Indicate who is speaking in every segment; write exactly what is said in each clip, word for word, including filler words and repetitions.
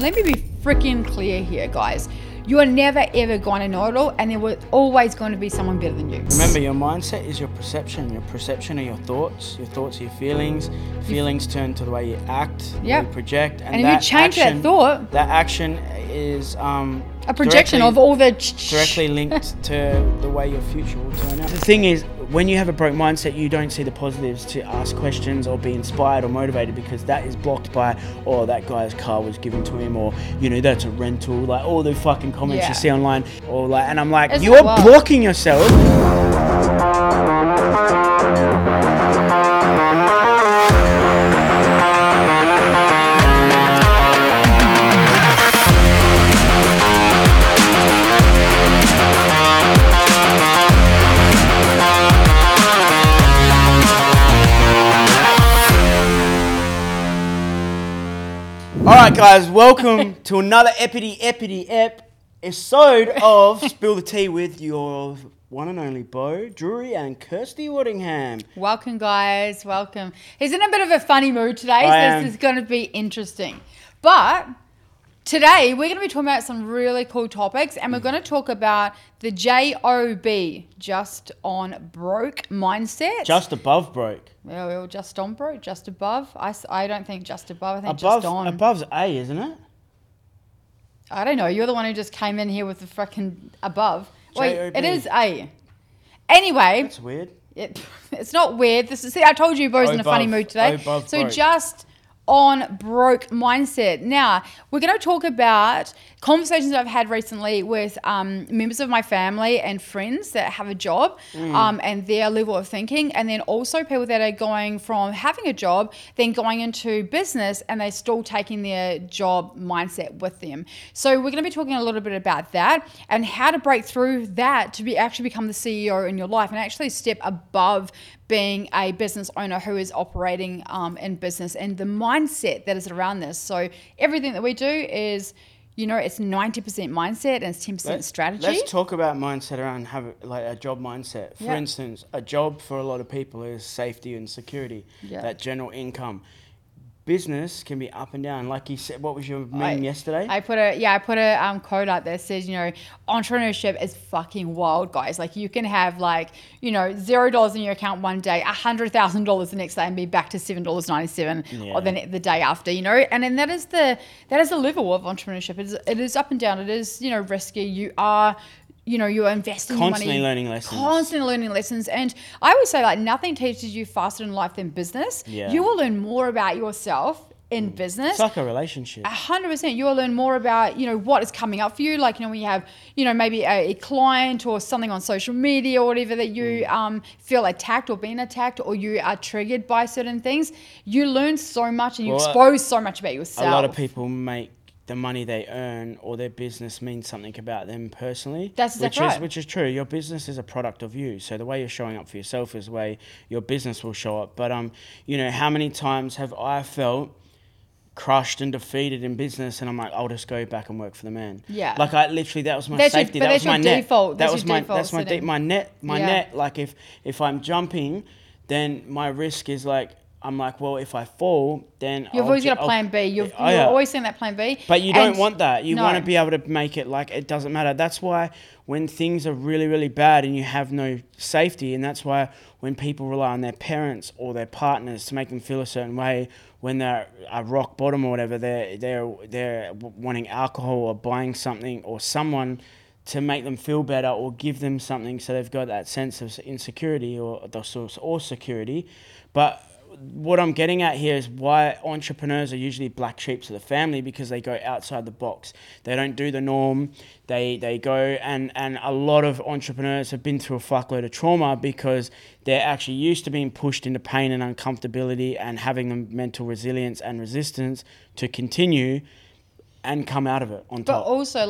Speaker 1: let me be freaking clear here, guys. You are never ever going to know it all, and there was always going to be someone better than you.
Speaker 2: Remember, your mindset is your perception. Your perception are your thoughts. Your thoughts are your feelings. Feelings turn to the way you act,
Speaker 1: Yep.
Speaker 2: you project. And,
Speaker 1: And if
Speaker 2: that
Speaker 1: you change
Speaker 2: action,
Speaker 1: that thought,
Speaker 2: that action is um,
Speaker 1: a projection
Speaker 2: directly-
Speaker 1: of all the
Speaker 2: directly linked to the way your future will turn out. The thing is, when you have a broke mindset, you don't see the positives to ask questions or be inspired or motivated, because that is blocked by, oh, that guy's car was given to him, or, you know, that's a rental, like all the fucking comments
Speaker 1: Yeah.
Speaker 2: you see online, or like, and I'm like,
Speaker 1: It's
Speaker 2: you're
Speaker 1: not well.
Speaker 2: blocking yourself. Alright guys, welcome to another epity epity ep episode of Spill the Tea with your one and only Bo Drury and Kirsty Waddingham.
Speaker 1: Welcome, guys. Welcome. He's in a bit of a funny mood today,
Speaker 2: I
Speaker 1: so
Speaker 2: am.
Speaker 1: this is going to be interesting. But today we're going to be talking about some really cool topics, and we're going to talk about the J O B, just on broke mindset.
Speaker 2: Just above broke.
Speaker 1: Well, well, just on broke, just above. I, s- I don't think just above. I think
Speaker 2: Above,
Speaker 1: just on.
Speaker 2: above's A, isn't it?
Speaker 1: I don't know. You're the one who just came in here with the freaking above. Wait,
Speaker 2: J O B.
Speaker 1: it is A. Anyway,
Speaker 2: That's weird.
Speaker 1: it, it's not weird. This is. See, I told you Bo's in a funny
Speaker 2: Above.
Speaker 1: mood today.
Speaker 2: Above
Speaker 1: So
Speaker 2: broke.
Speaker 1: just on broke mindset. Now we're going to talk about conversations I've had recently with um, members of my family and friends that have a job,
Speaker 2: Mm.
Speaker 1: um, and their level of thinking, and then also people that are going from having a job, then going into business, and they're still taking their job mindset with them. So we're going to be talking a little bit about that and how to break through that to be actually become the C E O in your life and actually step above being a business owner who is operating um, in business, and the mindset that is around this. So everything that we do is, you know, it's ninety percent mindset and it's ten percent
Speaker 2: Let's-
Speaker 1: strategy.
Speaker 2: Let's talk about mindset around have a- like a job mindset. For
Speaker 1: Yeah.
Speaker 2: instance, a job for a lot of people is safety and security,
Speaker 1: Yeah.
Speaker 2: that general income. Business can be up and down. Like you said, what was your meme
Speaker 1: I-
Speaker 2: yesterday?
Speaker 1: I put a yeah, I put a um, quote out that says, you know, entrepreneurship is fucking wild, guys. Like you can have like, you know, zero dollars in your account one day, a hundred thousand dollars the next day, and be back to seven dollars ninety seven
Speaker 2: Yeah.
Speaker 1: or the ne- the day after, you know. And then that is the that is the level of entrepreneurship. It is it is up and down. It is, you know, risky. You are. You know, you're investing your
Speaker 2: Constantly
Speaker 1: money,
Speaker 2: learning lessons.
Speaker 1: Constantly learning lessons. And I would say, like, nothing teaches you faster in life than business.
Speaker 2: Yeah.
Speaker 1: You will learn more about yourself in business.
Speaker 2: It's like a relationship.
Speaker 1: A hundred percent. You will learn more about, you know, what is coming up for you. Like, you know, when you have, you know, maybe a, a client or something on social media or whatever that you um, feel attacked or being attacked, or you are triggered by certain things, you learn so much and you
Speaker 2: Well,
Speaker 1: expose so much about yourself.
Speaker 2: A lot of people make the money they earn or their business mean something about them personally.
Speaker 1: That's
Speaker 2: which
Speaker 1: exactly
Speaker 2: is
Speaker 1: right.
Speaker 2: which is true. Your business is a product of you. So the way you're showing up for yourself is the way your business will show up. But um, you know, how many times have I felt crushed and defeated in business, and I'm like, I'll just go back and work for the man.
Speaker 1: Yeah.
Speaker 2: Like I literally, that was my
Speaker 1: That's your-
Speaker 2: safety.
Speaker 1: but
Speaker 2: that
Speaker 1: that's
Speaker 2: was my
Speaker 1: your
Speaker 2: net.
Speaker 1: default.
Speaker 2: That
Speaker 1: That's
Speaker 2: was
Speaker 1: your
Speaker 2: my
Speaker 1: default
Speaker 2: that's my de-
Speaker 1: setting.
Speaker 2: my net. My
Speaker 1: Yeah.
Speaker 2: net. Like if if I'm jumping, then my risk is like. I'm like, well, if I fall, then
Speaker 1: You've
Speaker 2: I'll
Speaker 1: always
Speaker 2: ju-
Speaker 1: got a
Speaker 2: I'll-
Speaker 1: plan B. You've,
Speaker 2: Oh,
Speaker 1: you're
Speaker 2: yeah.
Speaker 1: always saying that plan B.
Speaker 2: But you
Speaker 1: And
Speaker 2: don't want that. You
Speaker 1: no.
Speaker 2: want to be able to make it like it doesn't matter. That's why when things are really, really bad and you have no safety, and that's why when people rely on their parents or their partners to make them feel a certain way, when they're at rock bottom or whatever, they're they're they're wanting alcohol or buying something or someone to make them feel better or give them something, so they've got that sense of insecurity or or security. But what I'm getting at here is why entrepreneurs are usually black sheep to the family, because they go outside the box. They don't do the norm. They they go and, and a lot of entrepreneurs have been through a fuckload of trauma because they're actually used to being pushed into pain and uncomfortability and having the mental resilience and resistance to continue and come out of it on
Speaker 1: But
Speaker 2: top.
Speaker 1: also, like,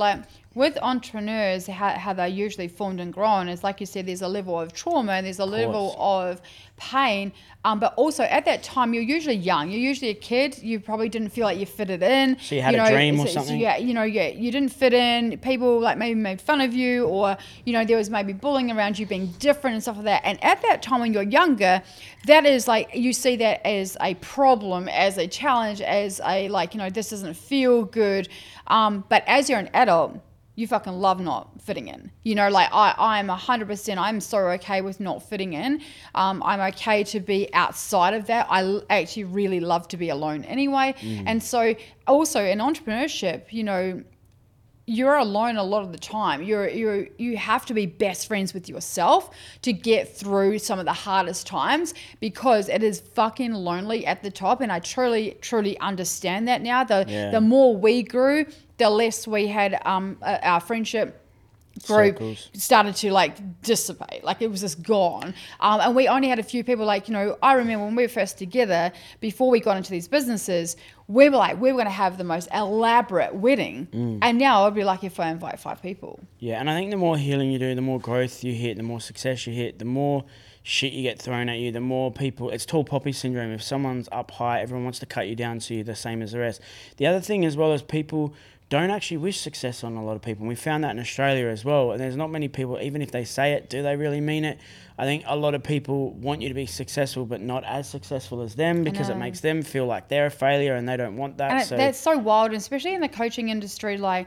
Speaker 1: with entrepreneurs, how, how they're usually formed and grown is, like you said, there's a level of trauma and there's a level of pain. Um, but also at that time, you're usually young. You're usually a kid. You probably didn't feel like you fitted in.
Speaker 2: So you had
Speaker 1: you know,
Speaker 2: a dream or
Speaker 1: so,
Speaker 2: something?
Speaker 1: So yeah, you know, yeah, you didn't fit in. People like maybe made fun of you, or, you know, there was maybe bullying around you being different and stuff like that. And at that time when you're younger, that is like, you see that as a problem, as a challenge, as a like, you know, this doesn't feel good. Um, but as you're an adult, you fucking love not fitting in. You know, like I, I'm one hundred percent, I'm so okay with not fitting in. Um, I'm okay to be outside of that. I l- actually really love to be alone anyway. Mm. And so also in entrepreneurship, you know, you're alone a lot of the time. You're you you have to be best friends with yourself to get through some of the hardest times, because it is fucking lonely at the top. And I truly truly understand that now. The
Speaker 2: yeah.
Speaker 1: the more we grew, the less we had um our friendship group Circles. started to like dissipate. Like it was just gone. Um, and we only had a few people. Like, you know, I remember when we were first together, before we got into these businesses, we were like, we were going to have the most elaborate wedding. Mm. And now I'd be lucky if I invite five people.
Speaker 2: Yeah. And I think the more healing you do, the more growth you hit, the more success you hit, the more shit you get thrown at you, the more people, it's tall poppy syndrome. If someone's up high, everyone wants to cut you down so you're the same as the rest. The other thing as well is people don't actually wish success on a lot of people. And we found that in Australia as well. And there's not many people, even if they say it, do they really mean it? I think a lot of people want you to be successful, but not as successful as them, because it makes them feel like they're a failure and they don't want that.
Speaker 1: And
Speaker 2: so
Speaker 1: it, that's so wild, especially in the coaching industry. Like,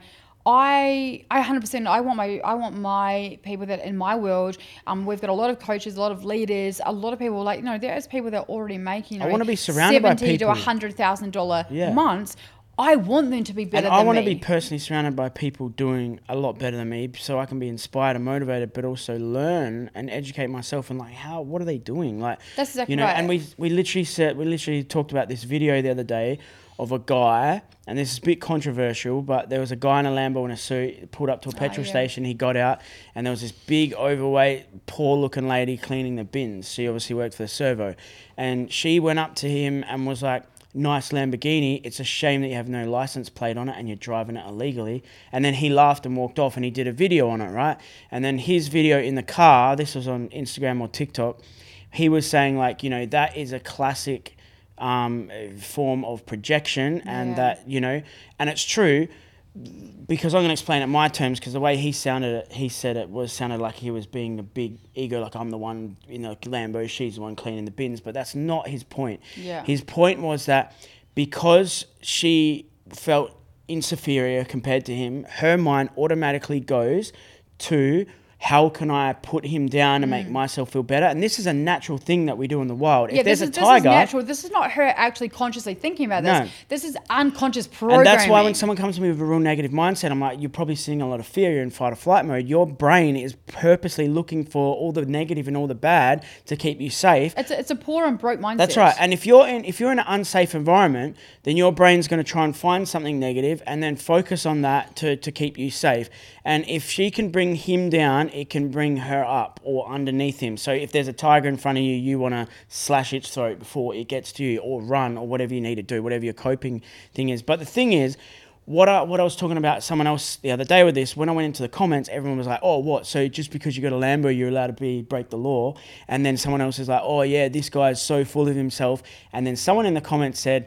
Speaker 1: I, I one hundred percent, I want my, I want my people that in my world, um, we've got a lot of coaches, a lot of leaders, a lot of people like, you know, there's people that are already making, you know,
Speaker 2: I want to be surrounded by people.
Speaker 1: seventy to a hundred thousand dollar
Speaker 2: yeah.
Speaker 1: months. I want them to be better
Speaker 2: and
Speaker 1: than
Speaker 2: I want
Speaker 1: me.
Speaker 2: to be personally surrounded by people doing a lot better than me, so I can be inspired and motivated, but also learn and educate myself and like, how, what are they doing? Like,
Speaker 1: that's exactly
Speaker 2: you know,
Speaker 1: right.
Speaker 2: And we we literally said, we literally talked about this video the other day of a guy, and this is a bit controversial, but there was a guy in a Lambo in a suit, pulled up to a petrol oh, yeah. station, he got out, and there was this big, overweight, poor-looking lady cleaning the bins. She obviously worked for the servo, and she went up to him and was like, nice Lamborghini, it's a shame that you have no license plate on it and you're driving it illegally. And then he laughed and walked off, and he did a video on it, right? And then his video in the car, this was on Instagram or TikTok, he was saying like, you know, that is a classic um, form of projection, and yeah. that, you know, and it's true, because I'm going to explain it in my terms, because the way he sounded it, he said it was sounded like he was being a big ego, like I'm the one in the Lambo, she's the one cleaning the bins, but that's not his point.
Speaker 1: Yeah.
Speaker 2: His point was that because she felt inferior compared to him, her mind automatically goes to, how can I put him down and mm. make myself feel better? And this is a natural thing that we do in the wild.
Speaker 1: Yeah,
Speaker 2: if there's
Speaker 1: this is,
Speaker 2: a tiger,
Speaker 1: this is natural. This is not her actually consciously thinking about this.
Speaker 2: No.
Speaker 1: This is unconscious programming.
Speaker 2: And that's why when someone comes to me with a real negative mindset, I'm like, you're probably seeing a lot of fear. You're in fight or flight mode. Your brain is purposely looking for all the negative and all the bad to keep you safe.
Speaker 1: It's a, it's a poor and broke mindset.
Speaker 2: That's right. And if you're in if you're in an unsafe environment, then your brain's going to try and find something negative and then focus on that to, to keep you safe. And if she can bring him down, it can bring her up or underneath him. So if there's a tiger in front of you, you want to slash its throat before it gets to you, or run, or whatever you need to do, whatever your coping thing is. But the thing is, what I, what I was talking about someone else the other day with this, when I went into the comments, everyone was like, oh, what? So just because you got a Lambo, you're allowed to be break the law? And then someone else is like, oh, yeah, this guy's so full of himself. And then someone in the comments said,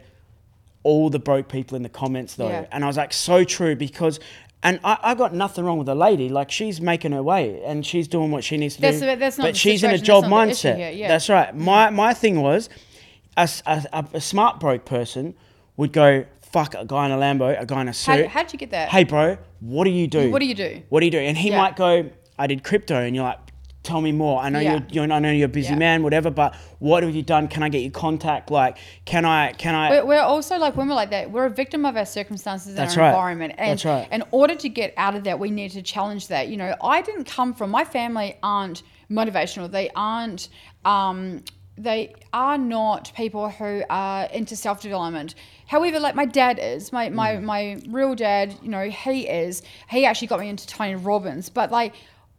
Speaker 2: all the broke people in the comments, though. Yeah. And I was like, so true, because... And I, I got nothing wrong with the lady. Like, she's making her way and she's doing what she needs to
Speaker 1: that's
Speaker 2: do.
Speaker 1: The, that's not
Speaker 2: but
Speaker 1: the
Speaker 2: she's in a
Speaker 1: situation.
Speaker 2: job
Speaker 1: that's
Speaker 2: mindset.
Speaker 1: Here, yeah.
Speaker 2: That's right. My my thing was, a, a, a smart broke person would go, fuck, a guy in a Lambo, a guy in a suit.
Speaker 1: How, how'd you get that?
Speaker 2: Hey, bro, what do you do?
Speaker 1: What do you do?
Speaker 2: What do you do? And he yeah. might go, I did crypto. And you're like, tell me more. I know yeah. you're, you're, I know you're a busy yeah. man, whatever, but what have you done? Can I get your contact? Like, can I, can I?
Speaker 1: We're, we're also like, when we're like that, we're a victim of our circumstances and
Speaker 2: That's
Speaker 1: our
Speaker 2: right.
Speaker 1: environment. And
Speaker 2: That's right.
Speaker 1: in order to get out of that, we need to challenge that. You know, I didn't come from, my family aren't motivational. They aren't, um, they are not people who are into self-development. However, like my dad is, my, my, mm. my real dad, you know, he is, he actually got me into Tony Robbins, but like,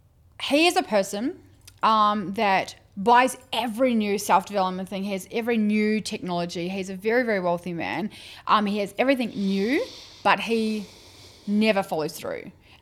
Speaker 1: he is a person um, that buys every new self-development thing. He has every new technology. He's a very, very wealthy man. Um, he has everything new, but he never follows through.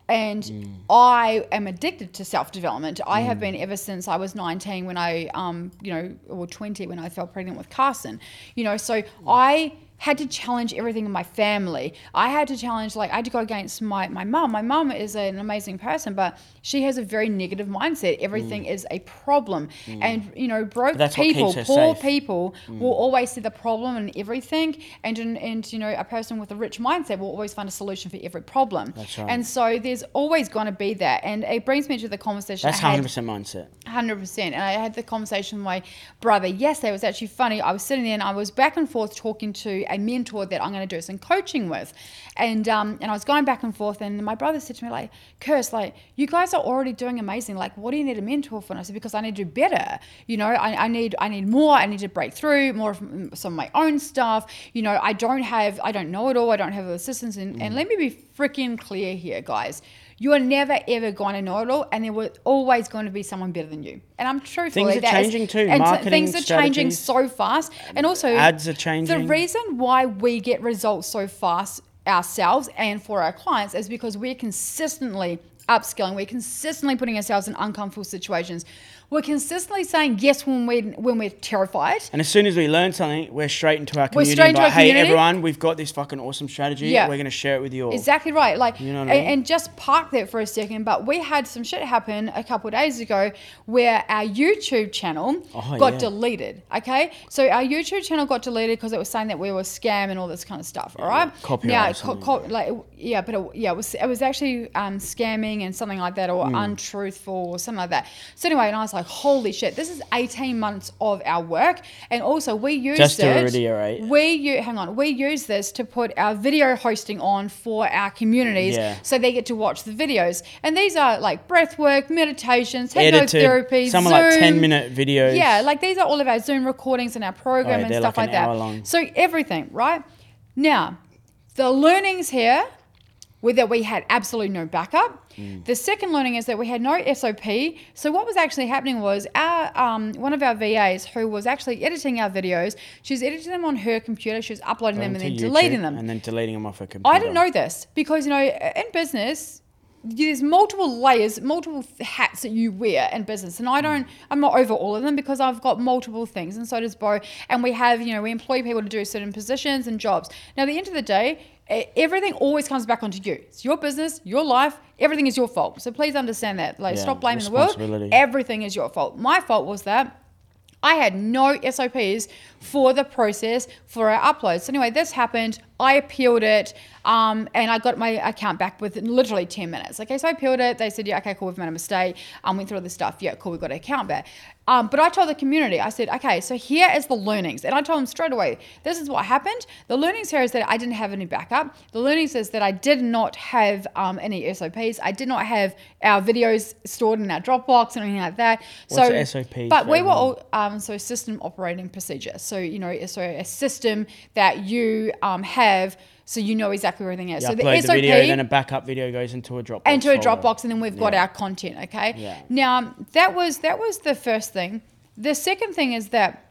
Speaker 1: And
Speaker 2: Mm.
Speaker 1: I am addicted to self-development. I have been ever since I was nineteen when I, um, you know, or twenty when I fell pregnant with Carson. You know, so I had to challenge everything in my family. I had to challenge, like, I had to go against my, my mum. My mum is an amazing person, but she has a very negative mindset. Everything
Speaker 2: Mm.
Speaker 1: is a problem.
Speaker 2: Mm.
Speaker 1: And, you know, broke
Speaker 2: that's what
Speaker 1: people,
Speaker 2: keeps her
Speaker 1: poor
Speaker 2: safe.
Speaker 1: people
Speaker 2: Mm.
Speaker 1: will always see the problem in everything. And, and, and, you know, a person with a rich mindset will always find a solution for every problem.
Speaker 2: That's right.
Speaker 1: And so there's always going to be that. And it brings me to the conversation
Speaker 2: That's
Speaker 1: I had.
Speaker 2: one hundred percent mindset.
Speaker 1: one hundred percent. And I had the conversation with my brother yesterday. It was actually funny. I was sitting there and I was back and forth talking to a mentor that I'm going to do some coaching with. And um, and I was going back and forth, and my brother said to me, like, Kirst, like, you guys are already doing amazing. Like, what do you need a mentor for? And I said, because I need to do better. You know, I, I need I need more. I need to break through more of some of my own stuff. You know, I don't have, I don't know it all. I don't have assistance. And, mm. and let me be freaking clear here, guys. You are never, ever going to know it all, and there was always going to be someone better than you. And I'm truthful.
Speaker 2: Things are
Speaker 1: that
Speaker 2: changing
Speaker 1: is,
Speaker 2: too.
Speaker 1: And
Speaker 2: Marketing
Speaker 1: things are changing
Speaker 2: strategies.
Speaker 1: so fast. And also,
Speaker 2: ads are changing.
Speaker 1: The reason why we get results so fast ourselves and for our clients is because we're consistently upskilling. We're consistently putting ourselves in uncomfortable situations. We're consistently saying yes when we're, when we're terrified.
Speaker 2: And as soon as we learn something, we're straight into our community.
Speaker 1: We're straight into
Speaker 2: like,
Speaker 1: our community.
Speaker 2: Hey, everyone, we've got this fucking awesome strategy.
Speaker 1: Yeah.
Speaker 2: We're going to share it with you all.
Speaker 1: Exactly right. Like,
Speaker 2: you know what
Speaker 1: and,
Speaker 2: I mean?
Speaker 1: and just park that for a second. But we had some shit happen a couple of days ago where our YouTube channel
Speaker 2: oh,
Speaker 1: got
Speaker 2: yeah.
Speaker 1: deleted. Okay. So our YouTube channel got deleted because it was saying that we were a scam and all this kind of stuff. All right.
Speaker 2: Copyright.
Speaker 1: Now, co- co- like, yeah, but it, yeah, it was, it was actually um, scamming and something like that, or
Speaker 2: Mm.
Speaker 1: untruthful or something like that. So anyway, and I was like, holy shit, this is eighteen months of our work. And also we used
Speaker 2: Just to
Speaker 1: it.
Speaker 2: reiterate.
Speaker 1: We u- hang on. We use this to put our video hosting on for our communities,
Speaker 2: Yeah.
Speaker 1: so they get to watch the videos. And these are like breath work, meditations,
Speaker 2: Edited,
Speaker 1: hypnotherapy,
Speaker 2: some
Speaker 1: Zoom.
Speaker 2: are like ten minute videos.
Speaker 1: Yeah, like these are all of our Zoom recordings in our program
Speaker 2: Oh,
Speaker 1: and
Speaker 2: they're
Speaker 1: stuff
Speaker 2: like
Speaker 1: like,
Speaker 2: an
Speaker 1: that.
Speaker 2: hour long.
Speaker 1: So everything, right? Now, the learnings here were that we had absolutely no backup.
Speaker 2: Mm.
Speaker 1: The second learning is that we had no S O P. So what was actually happening was our um, one of our V As who was actually editing our videos, she was editing them on her computer, she was uploading them and then
Speaker 2: YouTube
Speaker 1: deleting them.
Speaker 2: And then deleting them off her computer.
Speaker 1: I didn't know this because, you know, in business, there's multiple layers, multiple hats that you wear in business. And I don't, I'm not over all of them because I've got multiple things, and so does Bo. And we have, you know, we employ people to do certain positions and jobs. Now, at the end of the day, everything always comes back onto you. It's your business, your life, everything is your fault. So please understand that. Like,
Speaker 2: Yeah,
Speaker 1: stop blaming the world. Everything is your fault. My fault was that I had no S O Ps for the process for our uploads. So anyway, this happened. I appealed it, um, and I got my account back within literally ten minutes. Okay, so I appealed it. They said, yeah, okay, cool, we've made a mistake. I um, went through all this stuff. Yeah, cool, we got our account back. Um, but I told the community, I said, okay, so here is the learnings. And I told them straight away, this is what happened. The learnings here is that I didn't have any backup. The learnings is that I did not have um, any S O Ps. I did not have our videos stored in our Dropbox or anything like that.
Speaker 2: What's
Speaker 1: so,
Speaker 2: S O P?
Speaker 1: But we were all, um, so system operating procedure. So, you know, so a system that you um, have, so you know exactly where everything is.
Speaker 2: You
Speaker 1: so
Speaker 2: upload
Speaker 1: the S O P,
Speaker 2: the video, then a backup video goes into a Dropbox.
Speaker 1: into a
Speaker 2: folder.
Speaker 1: Dropbox, and then we've got
Speaker 2: Yeah.
Speaker 1: our content. Okay.
Speaker 2: Yeah.
Speaker 1: Now that was that was the first thing. The second thing is that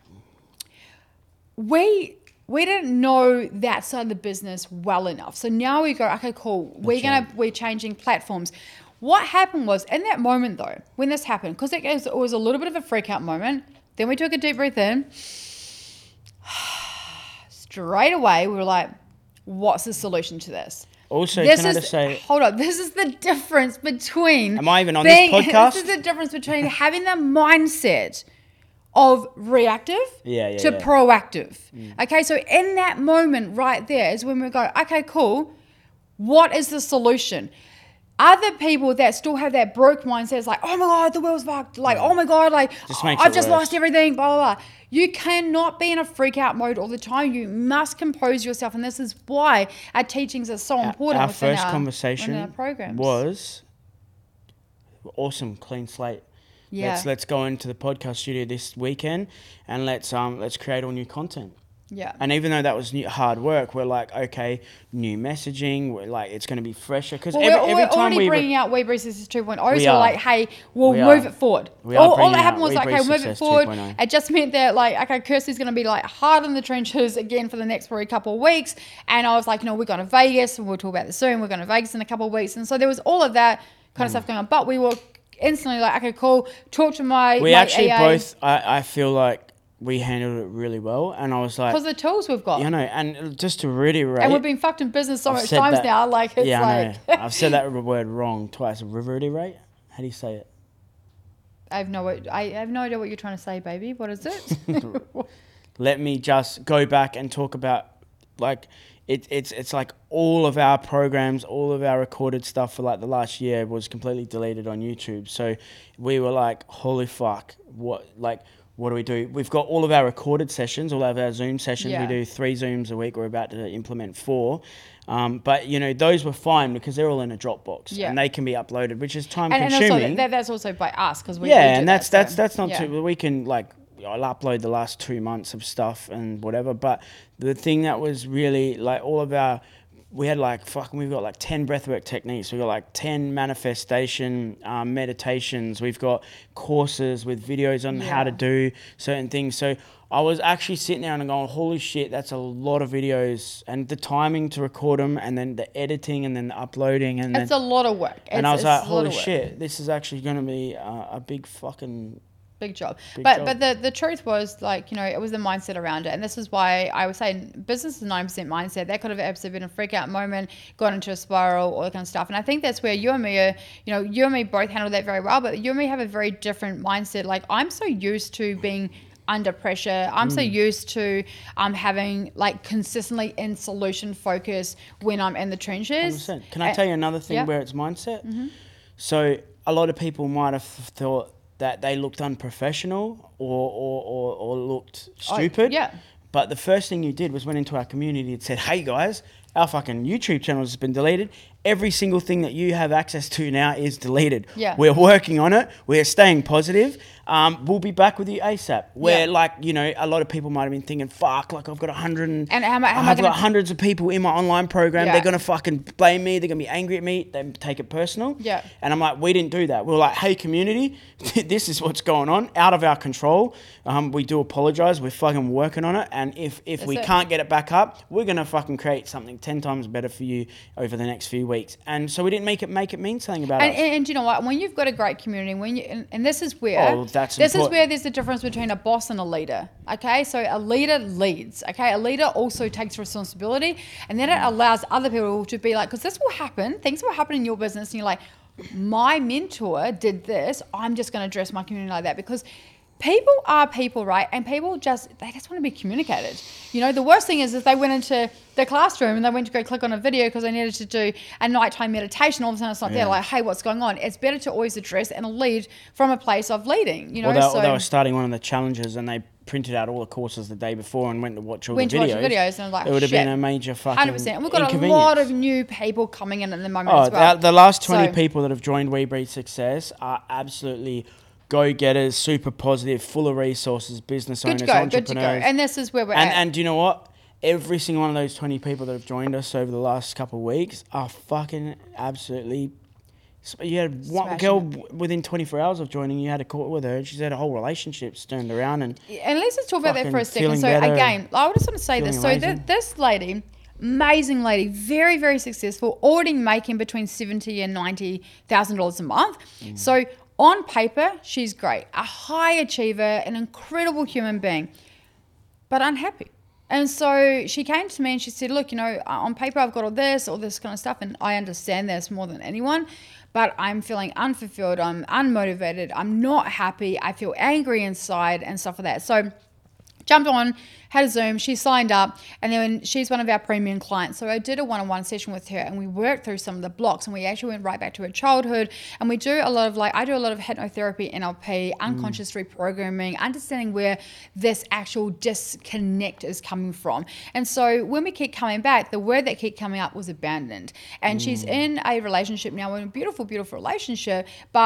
Speaker 1: we we didn't know that side of the business well enough. So now we go, okay, cool. We're
Speaker 2: That's
Speaker 1: gonna
Speaker 2: right.
Speaker 1: we're changing platforms. What happened was in that moment though, when this happened, because it, was- it was a little bit of a freak out moment. Then we took a deep breath in. Straight away, we were like, what's the solution to this?
Speaker 2: Also,
Speaker 1: This
Speaker 2: can I
Speaker 1: is,
Speaker 2: just say,
Speaker 1: hold up, this is the difference between...
Speaker 2: Am I even on
Speaker 1: being-
Speaker 2: this podcast?
Speaker 1: This is the difference between having the mindset of reactive
Speaker 2: Yeah, yeah,
Speaker 1: to
Speaker 2: yeah.
Speaker 1: proactive. Okay, so in that moment right there is when we go, okay, cool, what is the solution? Other people that still have that broke mindset is like, oh my God, the world's fucked. Like, oh my God, like,
Speaker 2: Just makes
Speaker 1: I've
Speaker 2: it
Speaker 1: just
Speaker 2: worse.
Speaker 1: lost everything, blah, blah, blah. You cannot be in a freak out mode all the time. You must compose yourself. And this is why our teachings are so important.
Speaker 2: our
Speaker 1: within
Speaker 2: first
Speaker 1: our,
Speaker 2: conversation
Speaker 1: within our programs.
Speaker 2: was awesome, clean slate.
Speaker 1: Yeah.
Speaker 2: Let's let's go into the podcast studio this weekend and let's um let's create all new content.
Speaker 1: Yeah.
Speaker 2: And even though that was new, hard work, we're like, okay, new messaging. We're like, it's going to be fresher because
Speaker 1: Well,
Speaker 2: every,
Speaker 1: we're,
Speaker 2: every
Speaker 1: we're
Speaker 2: time
Speaker 1: already
Speaker 2: we
Speaker 1: bringing
Speaker 2: re-
Speaker 1: out Weeb Success two point oh,
Speaker 2: We
Speaker 1: so we're
Speaker 2: are.
Speaker 1: like, hey, we'll
Speaker 2: We
Speaker 1: move
Speaker 2: are.
Speaker 1: it forward.
Speaker 2: We are
Speaker 1: all, all
Speaker 2: bringing
Speaker 1: that happened
Speaker 2: out
Speaker 1: was
Speaker 2: Weeb
Speaker 1: like, hey, we'll move it
Speaker 2: Success
Speaker 1: forward.
Speaker 2: two point oh.
Speaker 1: It just meant that like, okay, Kirsty's going to be like hard in the trenches again for the next probably couple of weeks. And I was like, you know, we're going to Vegas and we'll talk about this soon. We're going to Vegas in a couple of weeks. And so there was all of that kind of
Speaker 2: Mm.
Speaker 1: stuff going on. But we were instantly like, okay, cool. Talk to my
Speaker 2: We
Speaker 1: my
Speaker 2: actually
Speaker 1: E A.
Speaker 2: both, I, I feel like we handled it really well. And I was like,
Speaker 1: Because the tools we've got.
Speaker 2: you know, and just to reiterate.
Speaker 1: And we've been fucked in business so
Speaker 2: I've
Speaker 1: much
Speaker 2: said
Speaker 1: times
Speaker 2: that-
Speaker 1: now. Like, it's
Speaker 2: yeah, I
Speaker 1: like,
Speaker 2: know. I've said that word wrong twice. Reiterate? How do you say it?
Speaker 1: I have no I have no idea what you're trying to say, baby. What is it?
Speaker 2: Let me just go back and talk about like it, it's it's like all of our programs, all of our recorded stuff for like the last year was completely deleted on YouTube. So we were like, holy fuck, what like what do we do? We've got all of our recorded sessions, all of our Zoom sessions.
Speaker 1: Yeah.
Speaker 2: We do three Zooms a week. We're about to implement four. Um, but, you know, those were fine because they're all in a Dropbox
Speaker 1: Yeah.
Speaker 2: and they can be uploaded, which is time
Speaker 1: and, and
Speaker 2: consuming.
Speaker 1: also that, that's also by us because we
Speaker 2: yeah,
Speaker 1: we do
Speaker 2: and
Speaker 1: that,
Speaker 2: that's that's
Speaker 1: so,
Speaker 2: that's not
Speaker 1: yeah.
Speaker 2: too. We can like I'll upload the last two months of stuff and whatever. But the thing that was really like all of our, we had like fucking we've got like ten breathwork techniques. We've got like ten manifestation um, meditations. We've got courses with videos on
Speaker 1: Yeah.
Speaker 2: how to do certain things. So I was actually sitting there and going, holy shit, that's a lot of videos, and the timing to record them, and then the editing, and then the uploading, and
Speaker 1: It's
Speaker 2: then
Speaker 1: a lot of work.
Speaker 2: and
Speaker 1: It's-
Speaker 2: I was
Speaker 1: it's
Speaker 2: like,
Speaker 1: a lot
Speaker 2: holy
Speaker 1: of work.
Speaker 2: shit, this is actually going to be uh, a big fucking.
Speaker 1: Big job.
Speaker 2: Big
Speaker 1: but
Speaker 2: job.
Speaker 1: but the, the truth was like, you know, it was the mindset around it. And this is why I was saying business is nine percent mindset. That could have absolutely been a freak out moment, got into a spiral, all that kind of stuff. And I think that's where you and me are, you know, you and me both handle that very well, but you and me have a very different mindset. Like I'm so used to being under pressure. I'm so used to um having like consistently in solution focus when I'm in the trenches.
Speaker 2: one hundred percent. Can I
Speaker 1: And-
Speaker 2: tell you another thing
Speaker 1: yeah.
Speaker 2: where it's mindset? So a lot of people might have thought that they looked unprofessional or or, or, or looked
Speaker 1: Oh,
Speaker 2: stupid.
Speaker 1: yeah.
Speaker 2: But the first thing you did was went into our community and said, hey guys, our fucking YouTube channel has been deleted. Every single thing that you have access to now is deleted.
Speaker 1: Yeah.
Speaker 2: We're working on it. We're staying positive. Um, we'll be back with you ASAP. Where
Speaker 1: Yeah.
Speaker 2: like, you know, a lot of people might have been thinking, fuck, like I've got a hundred and,
Speaker 1: And how am I- how am I
Speaker 2: I've
Speaker 1: gonna-
Speaker 2: got hundreds of people in my online program.
Speaker 1: Yeah.
Speaker 2: They're gonna fucking blame me. They're gonna be angry at me. They take it personal.
Speaker 1: Yeah.
Speaker 2: And I'm like, we didn't do that. We were like, hey community, this is what's going on, out of our control. Um, we do apologize. We're fucking working on it. And if if
Speaker 1: That's
Speaker 2: we
Speaker 1: it.
Speaker 2: can't get it back up, we're gonna fucking create something ten times better for you over the next few weeks. And so we didn't make it make it mean something about
Speaker 1: And,
Speaker 2: us.
Speaker 1: and, and do you know what? When you've got a great community, when you and, and this is where
Speaker 2: Oh, that's
Speaker 1: this is
Speaker 2: important.
Speaker 1: where there's a difference between a boss and a leader. Okay, so a leader leads. Okay, a leader also takes responsibility, and then it allows other people to be like, because this will happen. Things will happen in your business, and you're like, my mentor did this. I'm just going to address my community like that because. People are people, right? And people just, they just want to be communicated. You know, the worst thing is if they went into the classroom and they went to go click on a video because they needed to do a nighttime meditation, all of a sudden it's not
Speaker 2: Yeah.
Speaker 1: there. Like, hey, what's going on? It's better to always address and lead from a place of leading, you know?
Speaker 2: or, they,
Speaker 1: so
Speaker 2: or they were starting one of the challenges and they printed out all the courses the day before and went to watch all
Speaker 1: went
Speaker 2: the
Speaker 1: to
Speaker 2: videos.
Speaker 1: watch the videos and I was like,
Speaker 2: it would have
Speaker 1: shit.
Speaker 2: been a major fucking
Speaker 1: one hundred percent. And we've got a
Speaker 2: inconvenience.
Speaker 1: lot of new people coming in at the moment
Speaker 2: Oh,
Speaker 1: as well.
Speaker 2: the, the last twenty
Speaker 1: So-
Speaker 2: people that have joined We Breed Success are absolutely go-getters, super positive, full of resources, business
Speaker 1: Good
Speaker 2: owners,
Speaker 1: to go, good
Speaker 2: entrepreneurs.
Speaker 1: to go. And this is where we're
Speaker 2: and,
Speaker 1: at.
Speaker 2: and do you know what? Every single one of those twenty people that have joined us over the last couple of weeks are fucking absolutely... You had one
Speaker 1: Smashing
Speaker 2: girl
Speaker 1: it.
Speaker 2: w- within twenty-four hours of joining, you had a call with her, and she said her whole relationship's turned around and...
Speaker 1: And let's just talk about that
Speaker 2: Fucking
Speaker 1: for a second.
Speaker 2: feeling
Speaker 1: So
Speaker 2: better,
Speaker 1: again, I just want to say this. So
Speaker 2: feeling
Speaker 1: th-
Speaker 2: amazing.
Speaker 1: this lady, amazing lady, very very successful, already making between seventy and ninety thousand dollars a month.
Speaker 2: Mm.
Speaker 1: So on paper, she's great, a high achiever, an incredible human being, but unhappy. And so she came to me and she said, look, you know, on paper I've got all this, all this kind of stuff, and I understand this more than anyone, but I'm feeling unfulfilled, I'm unmotivated, I'm not happy, I feel angry inside and stuff like that. So jumped on, had a Zoom, she signed up, and then she's one of our premium clients. So I did a one-on-one session with her and we worked through some of the blocks and we actually went right back to her childhood. And we do a lot of like, I do a lot of hypnotherapy, N L P, unconscious reprogramming, understanding where this actual disconnect is coming from. And so when we keep coming back, the word that kept coming up was abandoned. And she's in a relationship now, in a beautiful, beautiful relationship, but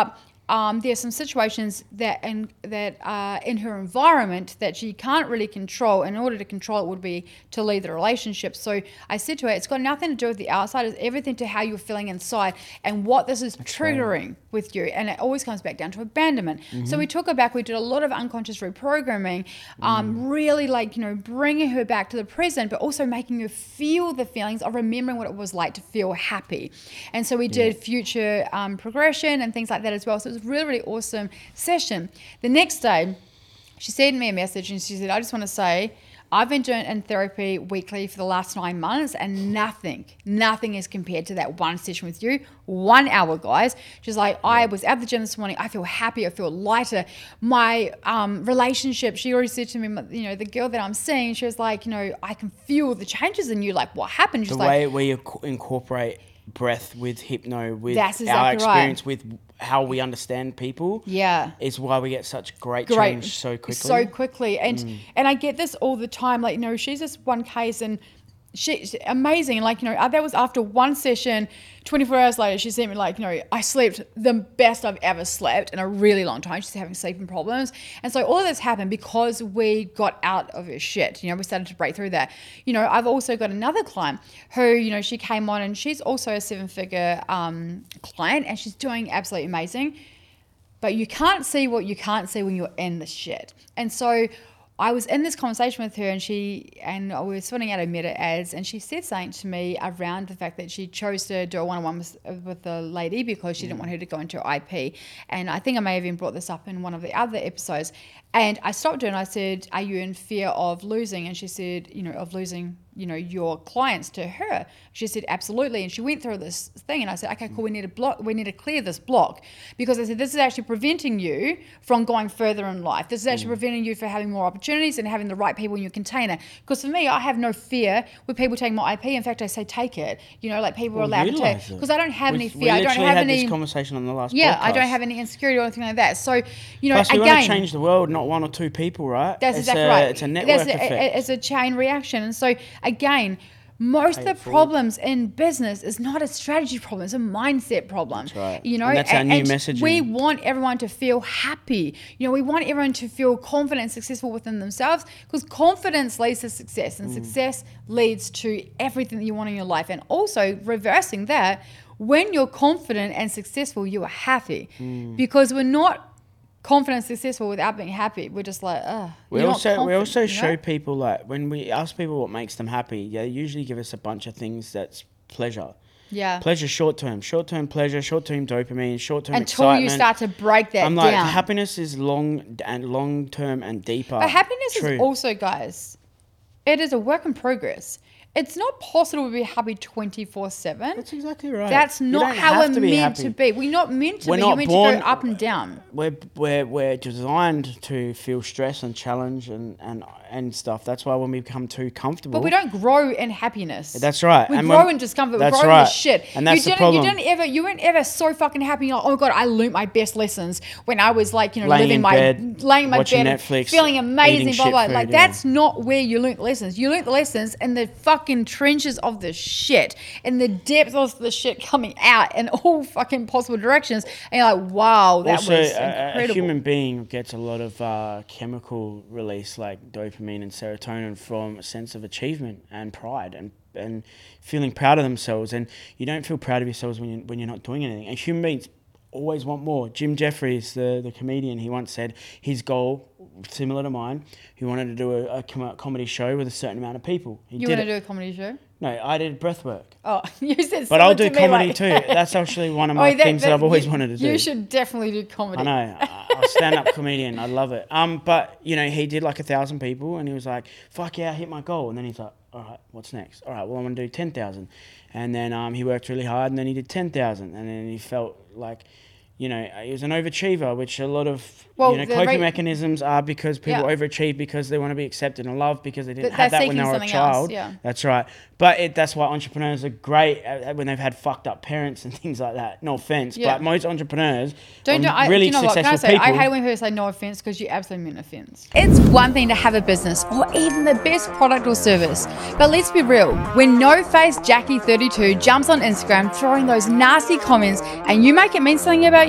Speaker 1: um, there's some situations that in, that are in her environment that she can't really control. In order to control it would be to leave the relationship. So I said to her, it's got nothing to do with the outside. It's everything to how you're feeling inside and what this is That's triggering right. with you. And it always comes back down to abandonment. Mm-hmm. So we took her back. We did a lot of unconscious reprogramming, um, mm. really like, you know, bringing her back to the present, but also making her feel the feelings of remembering what it was like to feel happy. And so we did yeah. future um, progression and things like that as well. So it was a really, really awesome session. The next day, she sent me a message and she said, I just want to say, I've been doing in therapy weekly for the last nine months and nothing, nothing is compared to that one session with you. One hour, guys. She's like, I was at the gym this morning. I feel happy. I feel lighter. My um, relationship, she already said to me, you know, the girl that I'm seeing, she was like, you know, I can feel the changes in you. Like, what happened? She's
Speaker 2: the
Speaker 1: like,
Speaker 2: way we incorporate breath with hypno, with
Speaker 1: That's exactly
Speaker 2: our experience,
Speaker 1: right.
Speaker 2: with how we understand people,
Speaker 1: yeah,
Speaker 2: is why we get such great,
Speaker 1: great
Speaker 2: change so quickly.
Speaker 1: So quickly. And
Speaker 2: mm.
Speaker 1: and I get this all the time. Like, you know, she's this one case and she's amazing. Like, you know, that was after one session, twenty-four hours later, she sent me like, you know, I slept the best I've ever slept in a really long time. She's having sleeping problems. And so all of this happened because we got out of her shit. You know, we started to break through that. You know, I've also got another client who, you know, she came on and she's also a seven figure um, client and she's doing absolutely amazing. But you can't see what you can't see when you're in the shit. And so I was in this conversation with her and she, and we were sorting out her meta ads and she said something to me around the fact that she chose to do a one-on-one with, with the lady because she mm. didn't want her to go into I P. And I think I may have even brought this up in one of the other episodes. And I stopped her and I said, are you in fear of losing? And she said, you know, of losing, you know, your clients to her. She said, absolutely. And she went through this thing and I said, okay, cool, we need to block, we need to clear this block. Because I said, this is actually preventing you from going further in life. This is actually mm. preventing you from having more opportunities and having the right people in your container. Because for me, I have no fear with people taking my I P. In fact, I say, take it. You know, like people
Speaker 2: well,
Speaker 1: are allowed to take it. Because I don't have
Speaker 2: we,
Speaker 1: any fear.
Speaker 2: We
Speaker 1: I don't have
Speaker 2: had
Speaker 1: any.
Speaker 2: this conversation on the last
Speaker 1: Yeah,
Speaker 2: podcast.
Speaker 1: I don't have any insecurity or anything like that. So, you know,
Speaker 2: Plus, we
Speaker 1: again.
Speaker 2: want to change the world, not one or two people, right?
Speaker 1: That's
Speaker 2: it's
Speaker 1: exactly
Speaker 2: a,
Speaker 1: right.
Speaker 2: It's a network
Speaker 1: That's
Speaker 2: effect.
Speaker 1: A, it's a chain reaction. And so, again, most of the problems in business is not a strategy problem, it's a mindset problem.
Speaker 2: That's right.
Speaker 1: You know,
Speaker 2: and that's our
Speaker 1: and,
Speaker 2: new
Speaker 1: and
Speaker 2: messaging.
Speaker 1: We want everyone to feel happy. You know, we want everyone to feel confident and successful within themselves because confidence leads to success and mm. success leads to everything that you want in your life. And also reversing that, when you're confident and successful, you are happy mm. because we're not confident and successful without being happy. We're just like, oh,
Speaker 2: we also we also
Speaker 1: you know?
Speaker 2: show people, like, when we ask people what makes them happy, they usually give us a bunch of things that's pleasure.
Speaker 1: Yeah.
Speaker 2: Pleasure short term, short term pleasure, short term dopamine, short term
Speaker 1: Until
Speaker 2: excitement.
Speaker 1: you start to break that
Speaker 2: I'm like,
Speaker 1: down.
Speaker 2: happiness is long and long term and deeper.
Speaker 1: But happiness
Speaker 2: True.
Speaker 1: is also, guys, it is a work in progress. It's not possible to be happy twenty-four seven.
Speaker 2: That's exactly right.
Speaker 1: That's not how we're
Speaker 2: to be
Speaker 1: meant
Speaker 2: happy.
Speaker 1: to be. We're not meant to
Speaker 2: We're
Speaker 1: be.
Speaker 2: not
Speaker 1: You're meant
Speaker 2: born,
Speaker 1: to go up and down.
Speaker 2: We're, we're, we're designed to feel stress and challenge and, and, and stuff. That's why when we become too comfortable.
Speaker 1: But we don't grow in happiness.
Speaker 2: That's right.
Speaker 1: We
Speaker 2: and
Speaker 1: grow in discomfort. We grow
Speaker 2: right.
Speaker 1: in the shit.
Speaker 2: And that's
Speaker 1: you
Speaker 2: the
Speaker 1: didn't,
Speaker 2: problem.
Speaker 1: You didn't ever, you weren't ever so fucking happy. You're like, oh God, I learned my best lessons when I was like, you know,
Speaker 2: laying
Speaker 1: living
Speaker 2: in
Speaker 1: my,
Speaker 2: bed,
Speaker 1: laying in my
Speaker 2: watching
Speaker 1: bed,
Speaker 2: Netflix,
Speaker 1: feeling amazing, blah, blah.
Speaker 2: Food,
Speaker 1: like
Speaker 2: yeah.
Speaker 1: that's not where you learnt lessons. You learnt the lessons in the fucking trenches of the shit. In the depth of the shit coming out in all fucking possible directions, and you're like, wow, that
Speaker 2: also,
Speaker 1: was
Speaker 2: a,
Speaker 1: incredible.
Speaker 2: a human being gets a lot of uh, chemical release like dopamine and serotonin from a sense of achievement and pride and and feeling proud of themselves. And you don't feel proud of yourselves when you when you're not doing anything. And human beings always want more. Jim Jeffries, the the comedian, he once said his goal, similar to mine, he wanted to do a, a com- comedy show with a certain amount of people. He
Speaker 1: you
Speaker 2: did
Speaker 1: want to
Speaker 2: it.
Speaker 1: do a comedy show?
Speaker 2: No, I did breathwork.
Speaker 1: Oh, you said.
Speaker 2: But I'll do
Speaker 1: to
Speaker 2: comedy
Speaker 1: like,
Speaker 2: too. That's actually one of my
Speaker 1: oh, that,
Speaker 2: things that,
Speaker 1: that
Speaker 2: I've always
Speaker 1: you,
Speaker 2: wanted to do.
Speaker 1: You should definitely do comedy.
Speaker 2: I know. I'm a stand-up comedian. I love it. Um, but you know, he did like a thousand people, and he was like, "Fuck yeah, I hit my goal." And then he's like, "All right, what's next? All right, well, I'm gonna do ten thousand." And then um, he worked really hard, and then he did ten thousand, and then he felt like, you know, he was an overachiever, which a lot of well, you know coping rate, mechanisms are because people yeah. overachieve because they want to be accepted and loved because they didn't Th- have that when they were a child.
Speaker 1: Else, yeah.
Speaker 2: That's right. But it, that's why entrepreneurs are great at, when they've had fucked up parents and things like that. No offense, yeah. but most entrepreneurs,
Speaker 1: don't, don't, I,
Speaker 2: really
Speaker 1: you know
Speaker 2: successful
Speaker 1: what? Can I say,
Speaker 2: people.
Speaker 1: I hate when people say no offense because you absolutely mean offense. It's one thing to have a business or even the best product or service, but let's be real. When No Face Jackie thirty-two jumps on Instagram throwing those nasty comments and you make it mean something about you,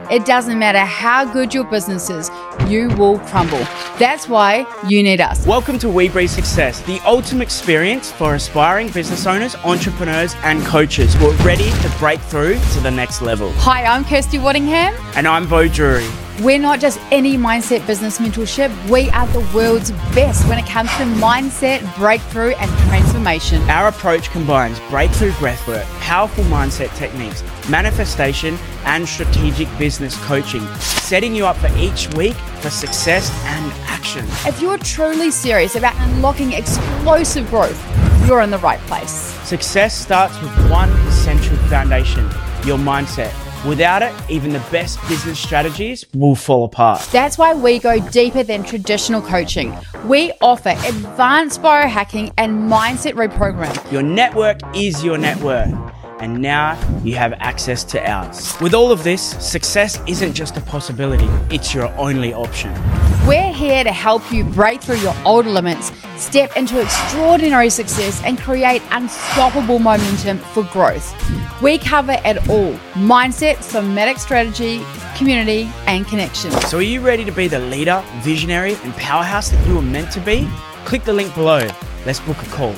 Speaker 1: It doesn't matter how good your business is, you will crumble. That's why you need us.
Speaker 2: Welcome to We Breathe Success, the ultimate experience for aspiring business owners, entrepreneurs, and coaches who are ready to break through to the next level.
Speaker 1: Hi, I'm Kirsty Waddingham.
Speaker 2: And I'm Bo Drury.
Speaker 1: We're not just any mindset business mentorship. We are the world's best when it comes to mindset, breakthrough, and transformation.
Speaker 2: Our approach combines breakthrough breathwork, powerful mindset techniques, manifestation, and strategic business coaching, setting you up for each week for success and action.
Speaker 1: If you're truly serious about unlocking explosive growth, you're in the right place.
Speaker 2: Success starts with one essential foundation, your mindset. Without it, even the best business strategies will fall apart.
Speaker 1: That's why we go deeper than traditional coaching. We offer advanced biohacking and mindset reprogramming.
Speaker 2: Your network is your net worth, and now you have access to ours. With all of this, success isn't just a possibility, it's your only option.
Speaker 1: We're here to help you break through your old limits, step into extraordinary success, and create unstoppable momentum for growth. We cover it all: mindset, somatic strategy, community, and connection.
Speaker 2: So are you ready to be the leader, visionary, and powerhouse that you were meant to be? Click the link below. Let's book a call.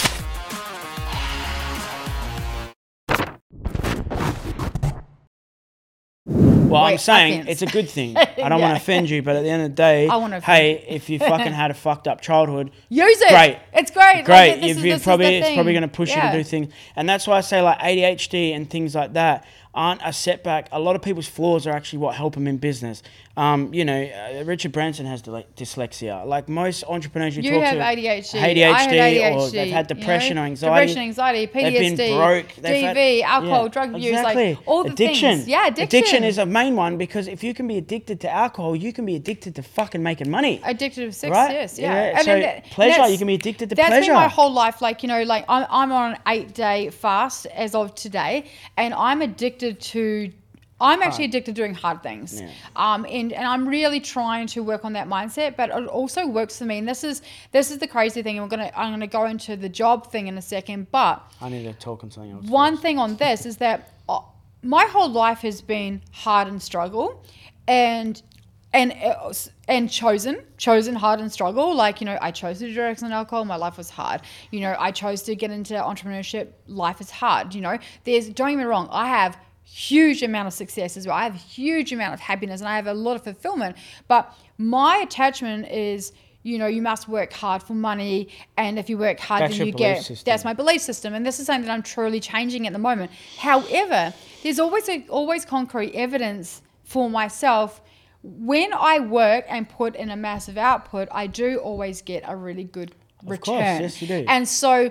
Speaker 2: Well,
Speaker 1: Wait,
Speaker 2: I'm saying
Speaker 1: offense.
Speaker 2: it's a good thing. I don't
Speaker 1: Yeah.
Speaker 2: want to offend you, but at the end of the day,
Speaker 1: I wanna offend
Speaker 2: hey, if you fucking had a fucked up childhood,
Speaker 1: Use it.
Speaker 2: great.
Speaker 1: It's great.
Speaker 2: Great.
Speaker 1: Like, this
Speaker 2: if
Speaker 1: is-
Speaker 2: you
Speaker 1: this is
Speaker 2: probably
Speaker 1: the
Speaker 2: it's
Speaker 1: thing.
Speaker 2: probably going to push
Speaker 1: Yeah.
Speaker 2: you to do things, and that's why I say like A D H D and things like that aren't a setback. A lot of people's flaws are actually what help them in business. Um, you know, uh, Richard Branson has dyle- dyslexia. Like most entrepreneurs you,
Speaker 1: You
Speaker 2: talk
Speaker 1: have
Speaker 2: to,
Speaker 1: A D H D.
Speaker 2: A D H D,
Speaker 1: I had A D H D,
Speaker 2: or they've had
Speaker 1: you know?
Speaker 2: depression or anxiety.
Speaker 1: Depression, anxiety, P
Speaker 2: They've
Speaker 1: T S D,
Speaker 2: been broke. They've
Speaker 1: D
Speaker 2: had-
Speaker 1: V, alcohol,
Speaker 2: yeah,
Speaker 1: drug abuse,
Speaker 2: exactly.
Speaker 1: like all the
Speaker 2: addiction.
Speaker 1: things. Yeah, addiction.
Speaker 2: Addiction is a main one because if you can be addicted to alcohol, you can be addicted to fucking making money.
Speaker 1: Addicted to success,
Speaker 2: Right?
Speaker 1: yeah.
Speaker 2: Yeah,
Speaker 1: And
Speaker 2: so
Speaker 1: then that-
Speaker 2: pleasure,
Speaker 1: that's-
Speaker 2: you can be addicted to
Speaker 1: that's
Speaker 2: pleasure.
Speaker 1: been my whole life. Like, you know, like I'm, I'm on an eight day fast as of today, and I'm addicted to, I'm actually addicted to doing hard things.
Speaker 2: Yeah.
Speaker 1: Um, and, and I'm really trying to work on that mindset, but it also works for me. And this is, this is the crazy thing. And we're going to, I'm going to go into the job thing in a second, but
Speaker 2: I need to talk on something else.
Speaker 1: one thing on this is that uh, my whole life has been hard and struggle, and and uh, and chosen chosen hard and struggle. Like, you know, I chose to do drugs and alcohol. My life was hard. You know, I chose to get into entrepreneurship. Life is hard. You know, there's, don't get me wrong, I have huge amount of success as well. I have a huge amount of happiness, and I have a lot of fulfillment. But my attachment is, you know, you must work hard for money, and if you work hard,
Speaker 2: That's
Speaker 1: then
Speaker 2: your
Speaker 1: you
Speaker 2: belief
Speaker 1: get.
Speaker 2: system.
Speaker 1: That's my belief system, and this is something that I'm truly changing at the moment. However, there's always a, always concrete evidence for myself. When I work and put in a massive output, I do always get a really good return.
Speaker 2: Of course, yes you do.
Speaker 1: And so,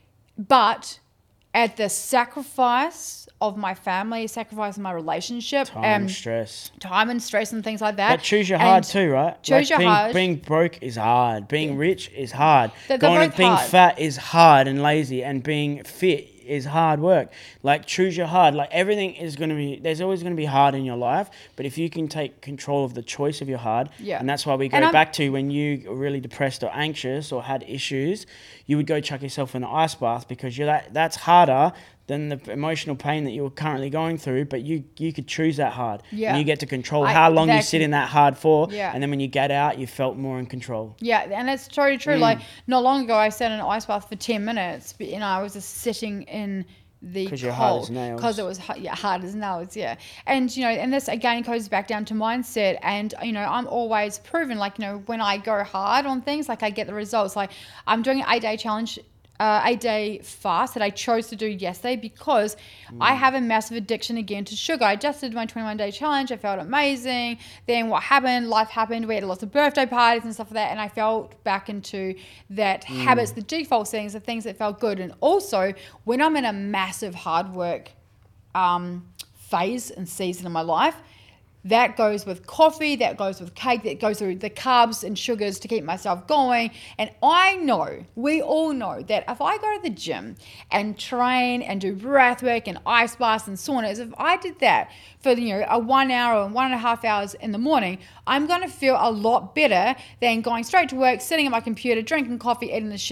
Speaker 1: but at the sacrifice of my family, sacrifice of my relationship,
Speaker 2: Time,
Speaker 1: and
Speaker 2: stress.
Speaker 1: time and stress and things like that.
Speaker 2: But choose your hard
Speaker 1: And
Speaker 2: too, right?
Speaker 1: Choose your
Speaker 2: being,
Speaker 1: hard.
Speaker 2: Being broke is hard. Being rich is hard.
Speaker 1: They're- they're
Speaker 2: Going and
Speaker 1: both
Speaker 2: being
Speaker 1: hard.
Speaker 2: fat is hard and lazy, and being fit is hard work. Like, choose your hard. Like, everything is going to be, there's always going to be hard in your life, but if you can take control of the choice of your hard,
Speaker 1: Yeah.
Speaker 2: and that's why we go
Speaker 1: And I'm-
Speaker 2: back to when you were really depressed or anxious or had issues, you would go chuck yourself in an ice bath because you're that, that's harder than the emotional pain that you're currently going through, but you you could choose that hard.
Speaker 1: Yeah.
Speaker 2: And you get to control
Speaker 1: I-
Speaker 2: how long you
Speaker 1: exactly.
Speaker 2: sit in that hard for,
Speaker 1: Yeah.
Speaker 2: and then when you get out, you felt more in control.
Speaker 1: Yeah, and that's totally true. Like, not long ago, I sat in an ice bath for ten minutes, but, you know, I was just sitting in the
Speaker 2: 'Cause you're hard as
Speaker 1: cold
Speaker 2: nails.
Speaker 1: because it was hu- yeah, hard as nails, yeah. And, you know, and this again goes back down to mindset. And, you know, I'm always proven, like, you know, when I go hard on things, like, I get the results. Like, I'm doing an eight day challenge, uh, eight day fast that I chose to do yesterday because I have a massive addiction again to sugar. I just did my twenty-one day challenge. I felt amazing. Then what happened? Life happened. We had lots of birthday parties and stuff like that. And I felt back into that habits, the default settings, the things that felt good. And also, when I'm in a massive hard work um, phase and season of my life, that goes with coffee, that goes with cake, that goes through the carbs and sugars to keep myself going. And I know, we all know that if I go to the gym and train and do breath work and ice baths and saunas, if I did that for, you know, a one hour and one and a half hours in the morning, I'm going to feel a lot better than going straight to work, sitting at my computer, drinking coffee, eating the shit.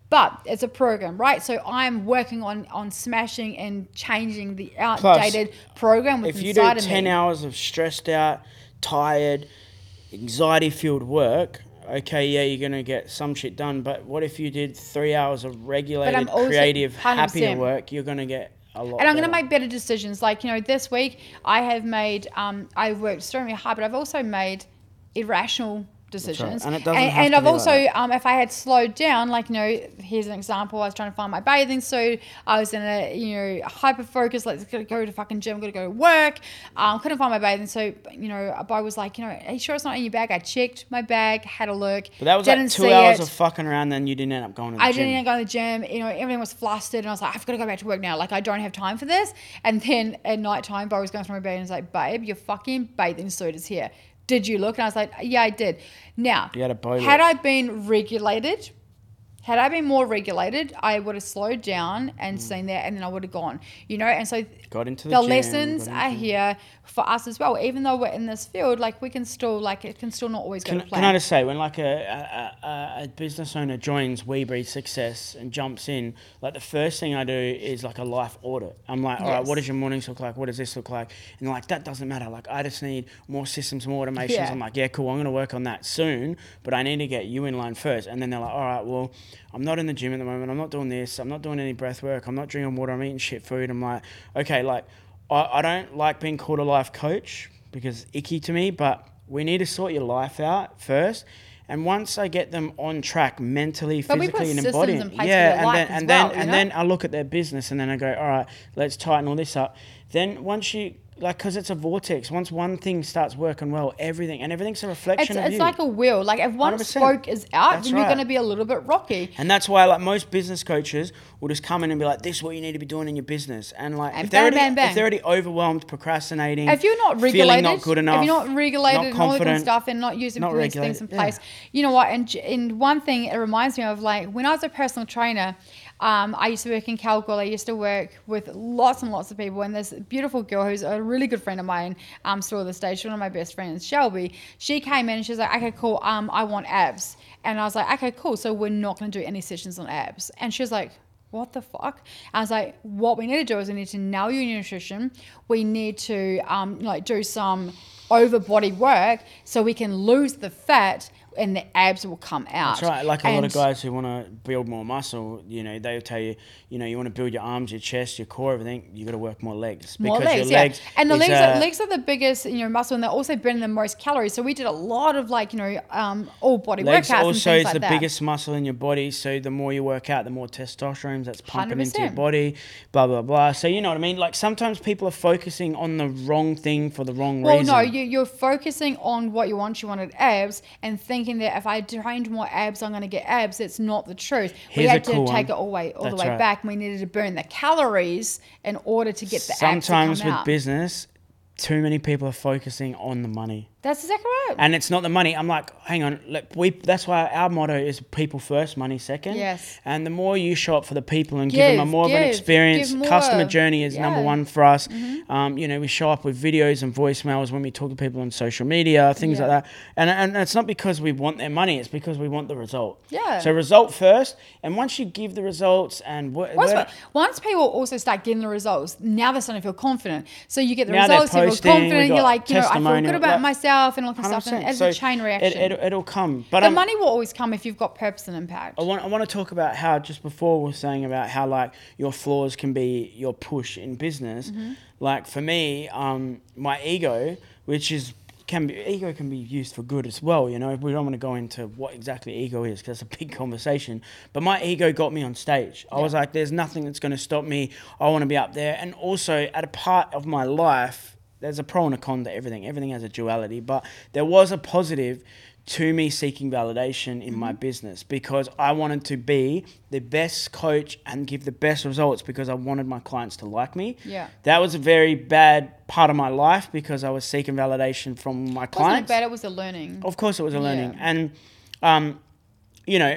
Speaker 1: But it's a program, right? So I'm working on on smashing and changing the outdated Plus, program within
Speaker 2: if you do ten
Speaker 1: me.
Speaker 2: hours of stressed out, tired, anxiety-filled work, okay, yeah, you're going to get some shit done. But what if you did three hours of regulated, creative, happier work? You're going to get a lot
Speaker 1: And I'm
Speaker 2: going
Speaker 1: to make better decisions. Like, you know, this week I have made, um, I've worked extremely hard, but I've also made irrational decisions.
Speaker 2: Right. And it doesn't
Speaker 1: and,
Speaker 2: have
Speaker 1: and
Speaker 2: to
Speaker 1: I've
Speaker 2: be
Speaker 1: also,
Speaker 2: like that.
Speaker 1: um, if I had slowed down, like, you know, here's an example. I was trying to find my bathing suit. I was in a, you know, hyper focus. Let's go to fucking gym. Got to go to work. Um, couldn't find my bathing suit. You know, a boy was like, you know, are you sure it's not in your bag? I checked my bag, had a look.
Speaker 2: But that was
Speaker 1: didn't
Speaker 2: like two
Speaker 1: see
Speaker 2: hours
Speaker 1: it.
Speaker 2: of fucking around, then you didn't end up going to the
Speaker 1: I
Speaker 2: gym.
Speaker 1: didn't end up going to the gym. You know, everything was flustered, and I was like, I've got to go back to work now. Like, I don't have time for this. And then at night time, Bo was going through my bed and was like, babe, your fucking bathing suit is here. Did you look? And I was like, yeah, I did. Now,
Speaker 2: You had a bow
Speaker 1: had
Speaker 2: look.
Speaker 1: I been regulated, had I been more regulated, I would have slowed down and mm. seen that, and then I would have gone, you know. And so
Speaker 2: got into the,
Speaker 1: the
Speaker 2: gym,
Speaker 1: lessons
Speaker 2: into
Speaker 1: are here for us as well. Even though we're in this field, like we can still, like it can still not always go
Speaker 2: can,
Speaker 1: to plan.
Speaker 2: Can I just say, when like a, a, a business owner joins We Breathe Success and jumps in, like the first thing I do is like a life audit. I'm like, all yes. right, what does your mornings look like? What does this look like? And they're like, that doesn't matter. Like I just need more systems, more automations. Yeah. I'm like, yeah, cool. I'm going to work on that soon, but I need to get you in line first. And then they're like, all right, well, I'm not in the gym at the moment. I'm not doing this. I'm not doing any breath work. I'm not drinking water. I'm eating shit food. I'm like, okay, like I, I don't like being called a life coach because icky to me, but we need to sort your life out first. And once I get them on track mentally,
Speaker 1: but
Speaker 2: physically, and embodying,
Speaker 1: yeah,
Speaker 2: and then and
Speaker 1: well,
Speaker 2: then and know? then I look at their business and then I go, all right, let's tighten all this up. Then once you like, because it's a vortex. Once one thing starts working well, everything and everything's a reflection
Speaker 1: it's,
Speaker 2: of
Speaker 1: it's
Speaker 2: you.
Speaker 1: It's like a wheel. Like if one
Speaker 2: one hundred percent
Speaker 1: spoke is out,
Speaker 2: That's
Speaker 1: then
Speaker 2: right.
Speaker 1: you're going to be a little bit rocky.
Speaker 2: And that's why, like most business coaches will just come in and be like, "This is what you need to be doing in your business." And like,
Speaker 1: and
Speaker 2: if, they're
Speaker 1: bang,
Speaker 2: already,
Speaker 1: bang, bang.
Speaker 2: if they're already overwhelmed, procrastinating,
Speaker 1: if you're not regulated,
Speaker 2: feeling not good enough,
Speaker 1: if you're not regulated
Speaker 2: not
Speaker 1: and all that kind of
Speaker 2: confident,
Speaker 1: stuff, and not using
Speaker 2: not
Speaker 1: these things in place,
Speaker 2: yeah.
Speaker 1: you know what? And and one thing it reminds me of, like when I was a personal trainer. Um, I used to work in Kalgoorlie. I used to work with lots and lots of people. And this beautiful girl who's a really good friend of mine, um, still to this day, she's one of my best friends, Shelby. She came in and she was like, okay, cool. Um, I want abs. And I was like, okay, cool. So we're not going to do any sessions on abs. And she was like, what the fuck? I was like, what we need to do is we need to nail your nutrition. We need to um, like do some over body work so we can lose the fat and the abs will come out.
Speaker 2: That's right. Like a
Speaker 1: and
Speaker 2: lot of guys who want to build more muscle, you know, they'll tell you, you know, you want to build your arms, your chest, your core, everything, you got to work more legs.
Speaker 1: More
Speaker 2: because
Speaker 1: legs,
Speaker 2: your legs
Speaker 1: yeah. And the
Speaker 2: is,
Speaker 1: legs,
Speaker 2: uh,
Speaker 1: are, legs are the biggest, you know, muscle, and they're also burning the most calories. So we did a lot of like, you know, um, all body
Speaker 2: legs
Speaker 1: workouts
Speaker 2: also
Speaker 1: and things
Speaker 2: is
Speaker 1: like
Speaker 2: the
Speaker 1: that.
Speaker 2: biggest muscle in your body. So the more you work out, the more testosterone that's pumping
Speaker 1: one hundred percent
Speaker 2: into your body, blah, blah, blah. So you know what I mean? Like sometimes people are focusing on the wrong thing for the wrong
Speaker 1: well,
Speaker 2: reason.
Speaker 1: Well, no, you, you're focusing on what you want. You wanted abs and thinking that if I trained more abs, I'm going to get abs. It's not the truth.
Speaker 2: Here's
Speaker 1: we had
Speaker 2: a cool
Speaker 1: to take
Speaker 2: one.
Speaker 1: it all, way, all the
Speaker 2: That's
Speaker 1: way
Speaker 2: right.
Speaker 1: back. We needed to burn the calories in order to get the
Speaker 2: Sometimes
Speaker 1: abs to come
Speaker 2: with
Speaker 1: out.
Speaker 2: business, too many people are focusing on the money.
Speaker 1: That's exactly right.
Speaker 2: And it's not the money. I'm like, hang on. Look, we. That's why our motto is people first, money second.
Speaker 1: Yes.
Speaker 2: And the more you show up for the people and give,
Speaker 1: Give,
Speaker 2: them a more
Speaker 1: give,
Speaker 2: of an experience,
Speaker 1: give more.
Speaker 2: customer journey is
Speaker 1: Yeah.
Speaker 2: number one for us.
Speaker 1: Mm-hmm.
Speaker 2: Um, you know, we show up with videos and voicemails when we talk to people on social media, things
Speaker 1: Yeah.
Speaker 2: like that. And and it's not because we want their money. It's because we want the result.
Speaker 1: Yeah.
Speaker 2: So result first. And once you give the results and what,
Speaker 1: Once, once people also start getting the results, now they're starting to feel confident. So you get the
Speaker 2: Now they're
Speaker 1: results, you feel
Speaker 2: posting,
Speaker 1: confident.
Speaker 2: we
Speaker 1: You're
Speaker 2: got
Speaker 1: like, you know, I feel good
Speaker 2: testimonial,
Speaker 1: about
Speaker 2: like,
Speaker 1: myself and all that kind of stuff. And it's
Speaker 2: So
Speaker 1: a chain reaction.
Speaker 2: It, it, it'll come. But
Speaker 1: the
Speaker 2: I'm,
Speaker 1: money will always come if you've got purpose and impact.
Speaker 2: I want I want to talk about how just before we were saying about how like your flaws can be your push in business.
Speaker 1: Mm-hmm.
Speaker 2: Like for me, um, my ego, which is can be ego can be used for good as well. You know, we don't want to go into what exactly ego is because that's a big conversation. But my ego got me on stage. I
Speaker 1: Yeah.
Speaker 2: was like, there's nothing that's going to stop me. I want to be up there. And also at a part of my life, there's a pro and a con to everything. Everything has a duality, but there was a positive to me seeking validation in mm-hmm. my business because I wanted to be the best coach and give the best results because I wanted my clients to like me.
Speaker 1: Yeah.
Speaker 2: That was a very bad part of my life because I was seeking validation from my clients.
Speaker 1: Wasn't it bad? It was a learning.
Speaker 2: Of course it was a learning.
Speaker 1: Yeah.
Speaker 2: And, um, you know,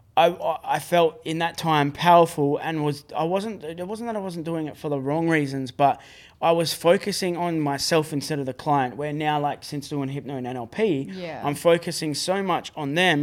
Speaker 2: I, I felt in that time powerful and was I wasn't it wasn't that I wasn't doing it for the wrong reasons, but I was focusing on myself instead of the client, where now like since doing hypno and N L P,
Speaker 1: Yeah.
Speaker 2: I'm focusing so much on them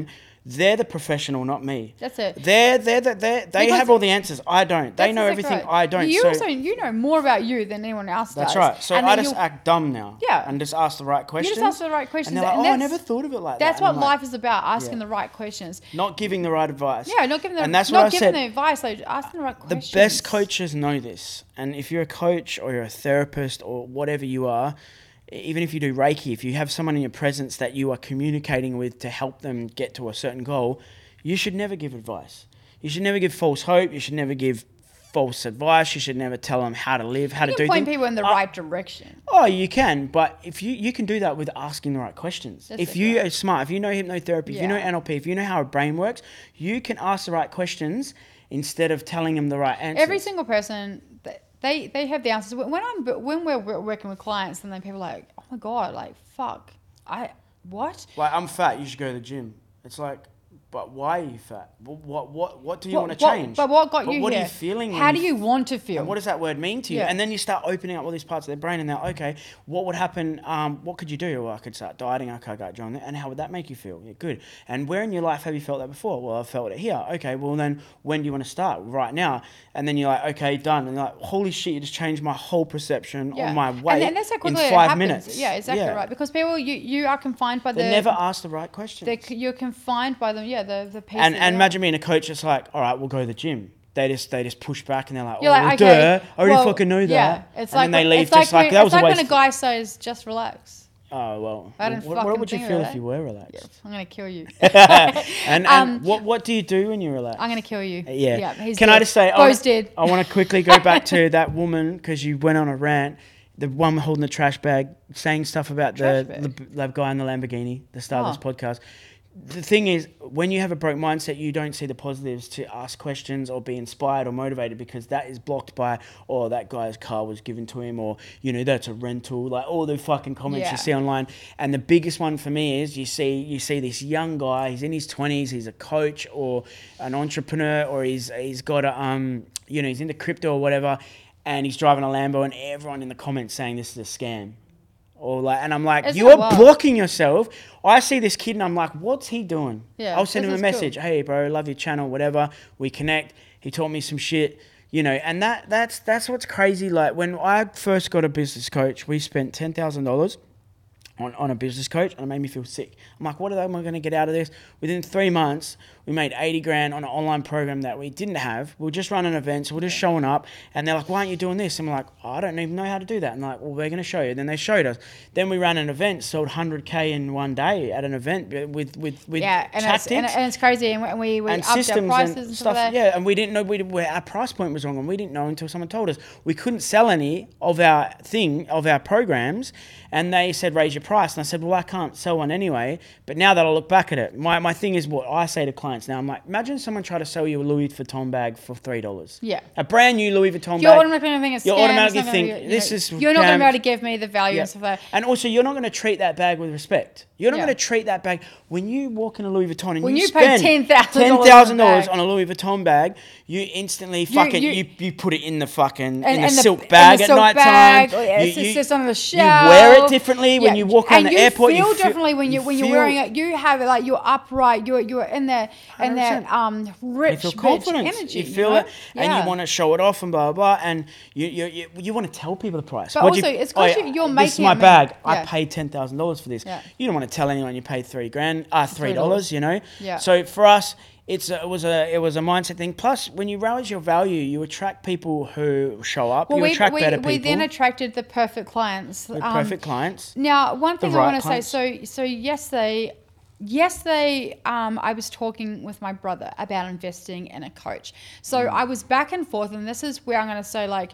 Speaker 2: they're the professional, not me.
Speaker 1: That's it.
Speaker 2: They're, they're, they're, they're they
Speaker 1: Because
Speaker 2: have all the answers. I don't. They
Speaker 1: That's
Speaker 2: know
Speaker 1: exactly
Speaker 2: everything.
Speaker 1: right.
Speaker 2: I don't.
Speaker 1: You
Speaker 2: so
Speaker 1: also you know more about you than anyone else
Speaker 2: that's
Speaker 1: does.
Speaker 2: right. So
Speaker 1: And
Speaker 2: I
Speaker 1: then
Speaker 2: just
Speaker 1: you'll-
Speaker 2: act dumb now.
Speaker 1: Yeah.
Speaker 2: And just ask the right
Speaker 1: You
Speaker 2: questions.
Speaker 1: just ask the right questions.
Speaker 2: And they're like,
Speaker 1: and
Speaker 2: oh, I
Speaker 1: that's-
Speaker 2: never thought of it like
Speaker 1: That's
Speaker 2: that. And
Speaker 1: what
Speaker 2: I'm like,
Speaker 1: life is about, asking
Speaker 2: Yeah.
Speaker 1: the right questions.
Speaker 2: Not giving the right advice.
Speaker 1: Yeah, not giving them,
Speaker 2: And that's
Speaker 1: not
Speaker 2: what I
Speaker 1: giving
Speaker 2: said.
Speaker 1: the advice, like asking the right
Speaker 2: The
Speaker 1: questions.
Speaker 2: best coaches know this. And if you're a coach or you're a therapist or whatever you are, even if you do Reiki, if you have someone in your presence that you are communicating with to help them get to a certain goal, you should never give advice. You should never give false hope. You should never give false advice. You should never tell them how to live, how
Speaker 1: You
Speaker 2: to
Speaker 1: can
Speaker 2: do
Speaker 1: point
Speaker 2: things.
Speaker 1: people in the
Speaker 2: Uh,
Speaker 1: right direction.
Speaker 2: Oh, you can, but if you you can do that with asking the right questions.
Speaker 1: That's
Speaker 2: if
Speaker 1: it,
Speaker 2: you
Speaker 1: right.
Speaker 2: are smart, if you know hypnotherapy, if you know
Speaker 1: Yeah.
Speaker 2: N L P, if you know how a brain works, you can ask the right questions instead of telling them the right answers.
Speaker 1: Every single person, th- they they have the answers. When I'm when we're wo- working with clients, and then people are like, oh my god, like fuck, I what?
Speaker 2: Like, I'm fat, you should go to the gym. It's like, but why are you fat? What what what, what do you
Speaker 1: What-
Speaker 2: want to
Speaker 1: what-
Speaker 2: change?
Speaker 1: But what got
Speaker 2: But
Speaker 1: you
Speaker 2: what
Speaker 1: here?
Speaker 2: are you feeling? when
Speaker 1: How do
Speaker 2: f-
Speaker 1: you want to feel?
Speaker 2: And what does that word mean to you?
Speaker 1: Yeah.
Speaker 2: And then you start opening up all these parts of their brain, and they're okay. What would happen? Um, what could you do? Well, I could start dieting. Okay, I got John. And how would that make you feel? Yeah, good. And where in your life have you felt that before? Well, I've felt it here. Okay. Well, then when do you want to start? Right now. And then you're like, okay, done. And you're like, holy shit, you just changed my whole perception
Speaker 1: Yeah.
Speaker 2: on my weight
Speaker 1: and, and that's how
Speaker 2: in
Speaker 1: quickly it
Speaker 2: five
Speaker 1: happens.
Speaker 2: minutes.
Speaker 1: Yeah, exactly right. Because people, you you are confined by
Speaker 2: They
Speaker 1: the.
Speaker 2: never ask the right questions.
Speaker 1: the you're confined by them. Yeah, the the pieces.
Speaker 2: And and
Speaker 1: yeah.
Speaker 2: imagine being a coach that's like, all right, we'll go to the gym. They just they just push back and they're like, oh,
Speaker 1: You're like,
Speaker 2: well,
Speaker 1: okay,
Speaker 2: duh, I already
Speaker 1: well,
Speaker 2: fucking know that.
Speaker 1: Yeah, it's
Speaker 2: and
Speaker 1: like
Speaker 2: then they
Speaker 1: when-
Speaker 2: leave
Speaker 1: it's like
Speaker 2: just like,
Speaker 1: when,
Speaker 2: that
Speaker 1: it's
Speaker 2: was
Speaker 1: like
Speaker 2: a waste.
Speaker 1: when a guy says, "Just relax."
Speaker 2: Oh well.
Speaker 1: I didn't
Speaker 2: what, what
Speaker 1: fucking
Speaker 2: would you
Speaker 1: think
Speaker 2: feel
Speaker 1: of
Speaker 2: if
Speaker 1: that.
Speaker 2: you were relaxed?
Speaker 1: I'm gonna kill you.
Speaker 2: and and
Speaker 1: Um,
Speaker 2: what what do you do when you're relaxed?
Speaker 1: I'm gonna kill you.
Speaker 2: Yeah.
Speaker 1: Yeah. He's
Speaker 2: Can
Speaker 1: dead.
Speaker 2: I just say,
Speaker 1: Bo's
Speaker 2: I,
Speaker 1: dead.
Speaker 2: I want to quickly go back to that woman because you went on a rant. The one holding the trash bag, saying stuff about the,
Speaker 1: Trash
Speaker 2: the
Speaker 1: bag?
Speaker 2: the guy in the Lamborghini, the star
Speaker 1: Oh.
Speaker 2: of this podcast. The thing is, when you have a broke mindset, you don't see the positives to ask questions or be inspired or motivated because that is blocked by, oh, that guy's car was given to him, or, you know, that's a rental, like all the fucking comments
Speaker 1: Yeah.
Speaker 2: you see online. And the biggest one for me is you see you see this young guy, he's in his twenties, he's a coach or an entrepreneur, or he's he's got a, um, you know, he's into crypto or whatever, and he's driving a Lambo, and everyone in the comments saying this is a scam. Or like, and I'm like,
Speaker 1: Isn't
Speaker 2: you're
Speaker 1: it wild?
Speaker 2: blocking yourself. I see this kid and I'm like, what's he doing?
Speaker 1: Yeah,
Speaker 2: I'll send
Speaker 1: this
Speaker 2: him a
Speaker 1: is
Speaker 2: message.
Speaker 1: cool.
Speaker 2: Hey, bro, love your channel, whatever. We connect. He taught me some shit, you know. And that that's that's what's crazy. Like when I first got a business coach, we spent ten thousand dollars on on a business coach, and it made me feel sick. I'm like, what am I going to get out of this? Within three months, we made eighty grand on an online program that we didn't have. We were just running events. We we're just showing up, and they're like, why aren't you doing this? And I'm like, oh, I don't even know how to do that. And like, well, we're going to show you. And then they showed us. Then we ran an event, sold one hundred K in one day at an event with with with
Speaker 1: Yeah, and it's,
Speaker 2: tactics.
Speaker 1: and, and it's crazy, and we, and we, we
Speaker 2: and
Speaker 1: upped our
Speaker 2: systems
Speaker 1: prices
Speaker 2: and
Speaker 1: and
Speaker 2: stuff,
Speaker 1: like that.
Speaker 2: yeah, and we didn't know we where our price point was wrong, and we didn't know until someone told us. We couldn't sell any of our thing of our programs, and they said raise your price, and I said, well, I can't sell one anyway. But now that I look back at it, my my thing is what I say to clients now. I'm like, imagine someone try to sell you a Louis Vuitton bag for three dollars.
Speaker 1: Yeah.
Speaker 2: A brand new Louis Vuitton
Speaker 1: You're
Speaker 2: bag.
Speaker 1: automatically going to think it's
Speaker 2: You'll
Speaker 1: scam,
Speaker 2: automatically
Speaker 1: it's not gonna
Speaker 2: think,
Speaker 1: be, you
Speaker 2: this
Speaker 1: know,
Speaker 2: is
Speaker 1: You're not going to be
Speaker 2: scam.
Speaker 1: able to give me the value
Speaker 2: Yeah.
Speaker 1: and stuff like that.
Speaker 2: And also, you're not going to treat that bag with respect. You're not
Speaker 1: Yeah.
Speaker 2: going to treat that bag when you walk in a Louis Vuitton and
Speaker 1: When
Speaker 2: you,
Speaker 1: you pay
Speaker 2: spend
Speaker 1: ten thousand dollars
Speaker 2: ten thousand dollars
Speaker 1: on
Speaker 2: on
Speaker 1: a
Speaker 2: a Louis Vuitton bag. You instantly fucking you,
Speaker 1: you-
Speaker 2: you, put it in the fucking
Speaker 1: And-
Speaker 2: in the
Speaker 1: and the-
Speaker 2: silk
Speaker 1: and
Speaker 2: bag
Speaker 1: the
Speaker 2: at
Speaker 1: silk
Speaker 2: night
Speaker 1: bag,
Speaker 2: time.
Speaker 1: oh, yeah,
Speaker 2: you,
Speaker 1: it
Speaker 2: you,
Speaker 1: sits on the
Speaker 2: you
Speaker 1: shelf.
Speaker 2: wear it differently when
Speaker 1: Yeah,
Speaker 2: you walk around
Speaker 1: and
Speaker 2: the airport.
Speaker 1: You feel
Speaker 2: you feel
Speaker 1: differently when you when you're
Speaker 2: feel-
Speaker 1: wearing it. You have it like you're upright. You're you're in there in that
Speaker 2: one hundred percent.
Speaker 1: um
Speaker 2: You
Speaker 1: rich,
Speaker 2: feel
Speaker 1: rich
Speaker 2: confidence.
Speaker 1: energy.
Speaker 2: You feel
Speaker 1: know?
Speaker 2: it, and
Speaker 1: Yeah.
Speaker 2: you want to show it off and blah blah. blah and you you you, you want to tell people the price.
Speaker 1: But
Speaker 2: What'd
Speaker 1: also,
Speaker 2: you,
Speaker 1: it's 'cause you- you're
Speaker 2: This is
Speaker 1: making
Speaker 2: my
Speaker 1: it, man.
Speaker 2: bag. I
Speaker 1: Yeah.
Speaker 2: paid ten thousand dollars for this.
Speaker 1: Yeah.
Speaker 2: You don't want to tell anyone you paid three grand, uh, three dollars. You know.
Speaker 1: Yeah.
Speaker 2: So for us, it's a, it was a it was a mindset thing. Plus, when you raise your value, you attract people who show up.
Speaker 1: Well,
Speaker 2: you
Speaker 1: we,
Speaker 2: attract
Speaker 1: we,
Speaker 2: better
Speaker 1: we
Speaker 2: people.
Speaker 1: then attracted the perfect clients.
Speaker 2: with
Speaker 1: Um,
Speaker 2: perfect clients.
Speaker 1: Now, one thing I
Speaker 2: right
Speaker 1: want to say,
Speaker 2: clients.
Speaker 1: so so yesterday, yesterday, um, I was talking with my brother about investing in a coach. So
Speaker 2: Mm.
Speaker 1: I was back and forth, and this is where I'm going to say, like,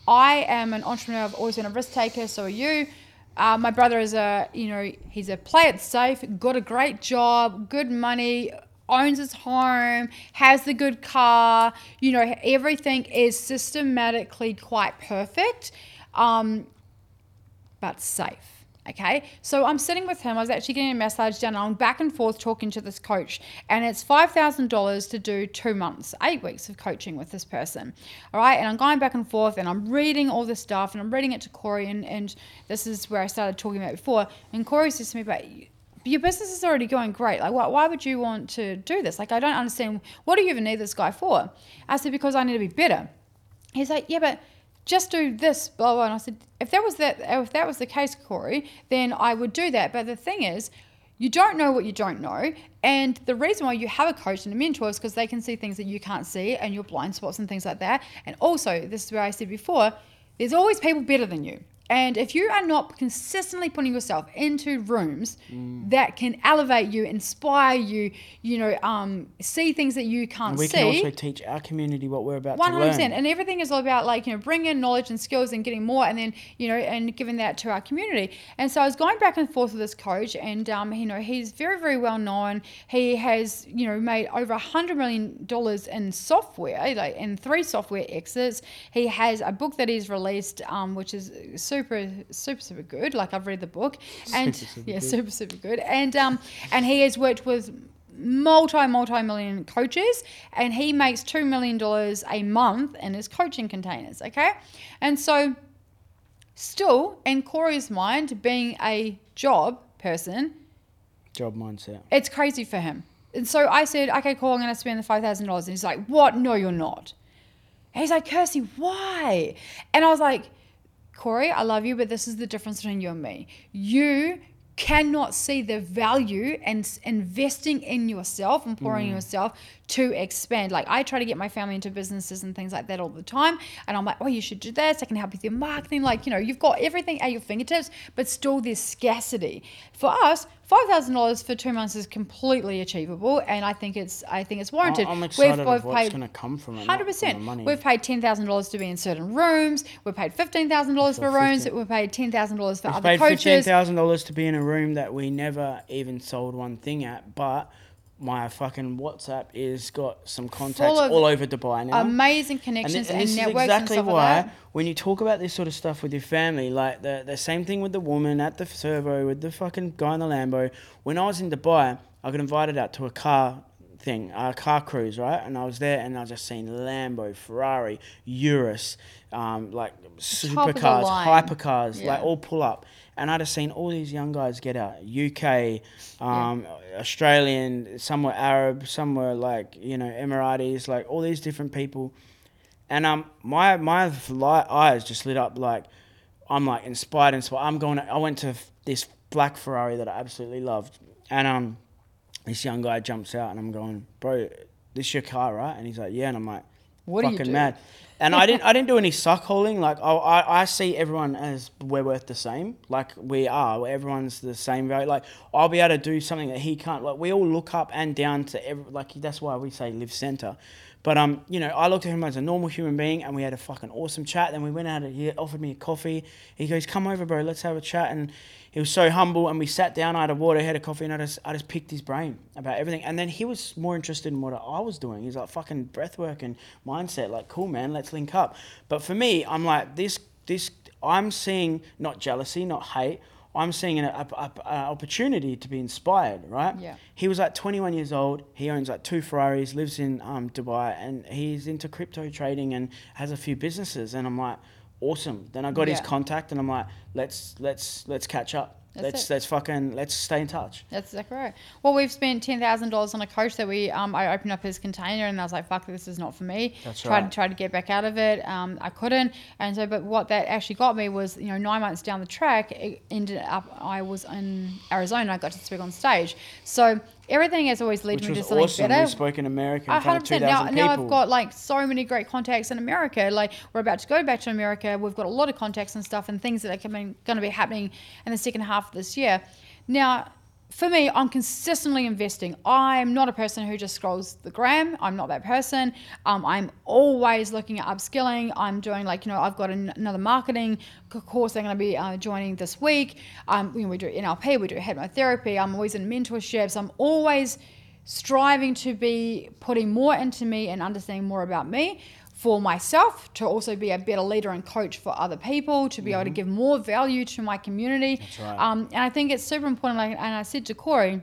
Speaker 1: I am an entrepreneur. I've always been a risk taker. So are you. Uh, my brother is a, you know, he's a play it safe, got a great job, good money, owns his home, has the good car. You know, everything is systematically quite perfect. Um, but safe. Okay, so I'm sitting with him. I was actually getting a massage done. I'm back and forth talking to this coach, and it's five thousand dollars to do two months, eight weeks of coaching with this person. All right, and I'm going back and forth, and I'm reading all this stuff, and I'm reading it to Corey, and, and this is where I started talking about before. And Corey says to me, "But your business is already going great. Like, why, why would you want to do this? Like, I don't understand. What do you even need this guy for? I said, because I need to be better. He's like, yeah, but just do this, blah, blah. And I said, if that was that, if that was the case, Corey, then I would do that. But the thing is, you don't know what you don't know. And the reason why you have a coach and a mentor is because they can see things that you can't see and your blind spots and things like that. And also, this is where I said before, there's always people better than you. And if you are not consistently putting yourself into rooms mm. that can elevate you, inspire you, you know, um, see things that you can't
Speaker 2: we
Speaker 1: see.
Speaker 2: We can also teach our community what we're about
Speaker 1: one hundred percent.
Speaker 2: to learn.
Speaker 1: And everything is all about, like, you know, bringing in knowledge and skills and getting more, and then, you know, and giving that to our community. And so I was going back and forth with this coach, and, um, you know, he's very, very well known. He has, you know, made over one hundred million dollars in software, like in three software exits. He has a book that he's released, um, which is super Super, super, super good. Like, I've read the book, and super, super yeah, good. super, super good. And um, and he has worked with multi, multi million coaches, and he makes two million dollars a month in his coaching containers. Okay, and so still in Corey's mind, being a job person,
Speaker 2: job mindset,
Speaker 1: it's crazy for him. And so I said, okay, cool, I'm going to spend the five thousand dollars. And he's like, what? No, you're not. And he's like, Kirsty, why? And I was like, Corey, I love you, but this is the difference between you and me. You cannot see the value and investing in yourself and pouring mm. in yourself to expand. Like, I try to get my family into businesses and things like that all the time. And I'm like, oh, you should do this. I can help with your marketing. Like, you know, you've got everything at your fingertips, but still there's scarcity. For us, five thousand dollars for two months is completely achievable, and I think it's I think it's warranted.
Speaker 2: I'm excited
Speaker 1: we've,
Speaker 2: of
Speaker 1: we've
Speaker 2: what's going to come from it.
Speaker 1: one hundred percent. We've paid ten thousand dollars to be in certain rooms. We've paid fifteen thousand dollars for rooms. We've paid ten thousand dollars for
Speaker 2: we've
Speaker 1: other
Speaker 2: paid
Speaker 1: coaches.
Speaker 2: fifteen thousand dollars to be in a room that we never even sold one thing at, but my fucking WhatsApp is got some contacts all over Dubai now.
Speaker 1: Amazing connections and,
Speaker 2: and,
Speaker 1: and
Speaker 2: this
Speaker 1: networks
Speaker 2: is exactly
Speaker 1: and stuff
Speaker 2: why
Speaker 1: like that.
Speaker 2: When you talk about this sort of stuff with your family, like the the same thing with the woman at the servo, with the fucking guy in the Lambo. When I was in Dubai, I got invited out to a car thing, a car cruise, right? And I was there, and I just seen Lambo, Ferrari, Urus, um, like supercars, hypercars, yeah. like all pull up. And I just seen all these young guys get out, U K, um, yeah. Australian, some were Arab, some were like, you know, Emiratis, like all these different people. And um, my my light eyes just lit up, like, I'm like inspired, inspired. I'm going, to, I went to this black Ferrari that I absolutely loved. And um, this young guy jumps out, and I'm going, bro, this is your car, right? And he's like, yeah. And I'm like,
Speaker 1: what
Speaker 2: fucking
Speaker 1: are you
Speaker 2: mad. And I didn't I didn't do any suck holding. Like, I, I I see everyone as we're worth the same. Like, we are. Everyone's the same value. Like, I'll be able to do something that he can't. Like, we all look up and down to every, like, that's why we say live center. But, um, you know, I looked at him as a normal human being, and we had a fucking awesome chat. Then we went out and he offered me a coffee. He goes, come over, bro, let's have a chat. And he was so humble, and we sat down. I had a water, had a coffee, and I just, I just picked his brain about everything. And then he was more interested in what I was doing. He's like, fucking breathwork and mindset. Like, cool, man, let's link up. But for me, I'm like, this, this, I'm seeing not jealousy, not hate. I'm seeing an a, a, a opportunity to be inspired, right?
Speaker 1: Yeah.
Speaker 2: He was like twenty-one years old. He owns like two Ferraris, lives in um, Dubai, and he's into crypto trading and has a few businesses. And I'm like, awesome. Then I got yeah. his contact, and I'm like, let's let's let's catch up. That's let's it. let's fucking let's stay in touch.
Speaker 1: That's exactly right. Well, we've spent ten thousand dollars on a coach that we um I opened up his container, and I was like, fuck, this is not for me.
Speaker 2: That's
Speaker 1: tried
Speaker 2: right.
Speaker 1: to try to get back out of it. Um, I couldn't, and so but what that actually got me was, you know, nine months down the track, it ended up I was in Arizona. I got to speak on stage. So everything has always led
Speaker 2: Which
Speaker 1: me to
Speaker 2: was
Speaker 1: something
Speaker 2: awesome.
Speaker 1: better.
Speaker 2: We spoke in America in front of two
Speaker 1: now,
Speaker 2: thousand people.
Speaker 1: now I've got like so many great contacts in America. Like, we're about to go back to America. We've got a lot of contacts and stuff and things that are going to be happening in the second half of this year. Now, for me, I'm consistently investing. I'm not a person who just scrolls the gram. I'm not that person. Um, I'm always looking at upskilling. I'm doing, like, you know, I've got an, another marketing course I'm going to be uh, joining this week. Um, you know, we do N L P, we do hypnotherapy. I'm always in mentorships. I'm always striving to be putting more into me and understanding more about me for myself, to also be a better leader and coach for other people, to be mm-hmm. able to give more value to my community.
Speaker 2: That's right.
Speaker 1: Um, and I think it's super important. Like, and I said to Corey,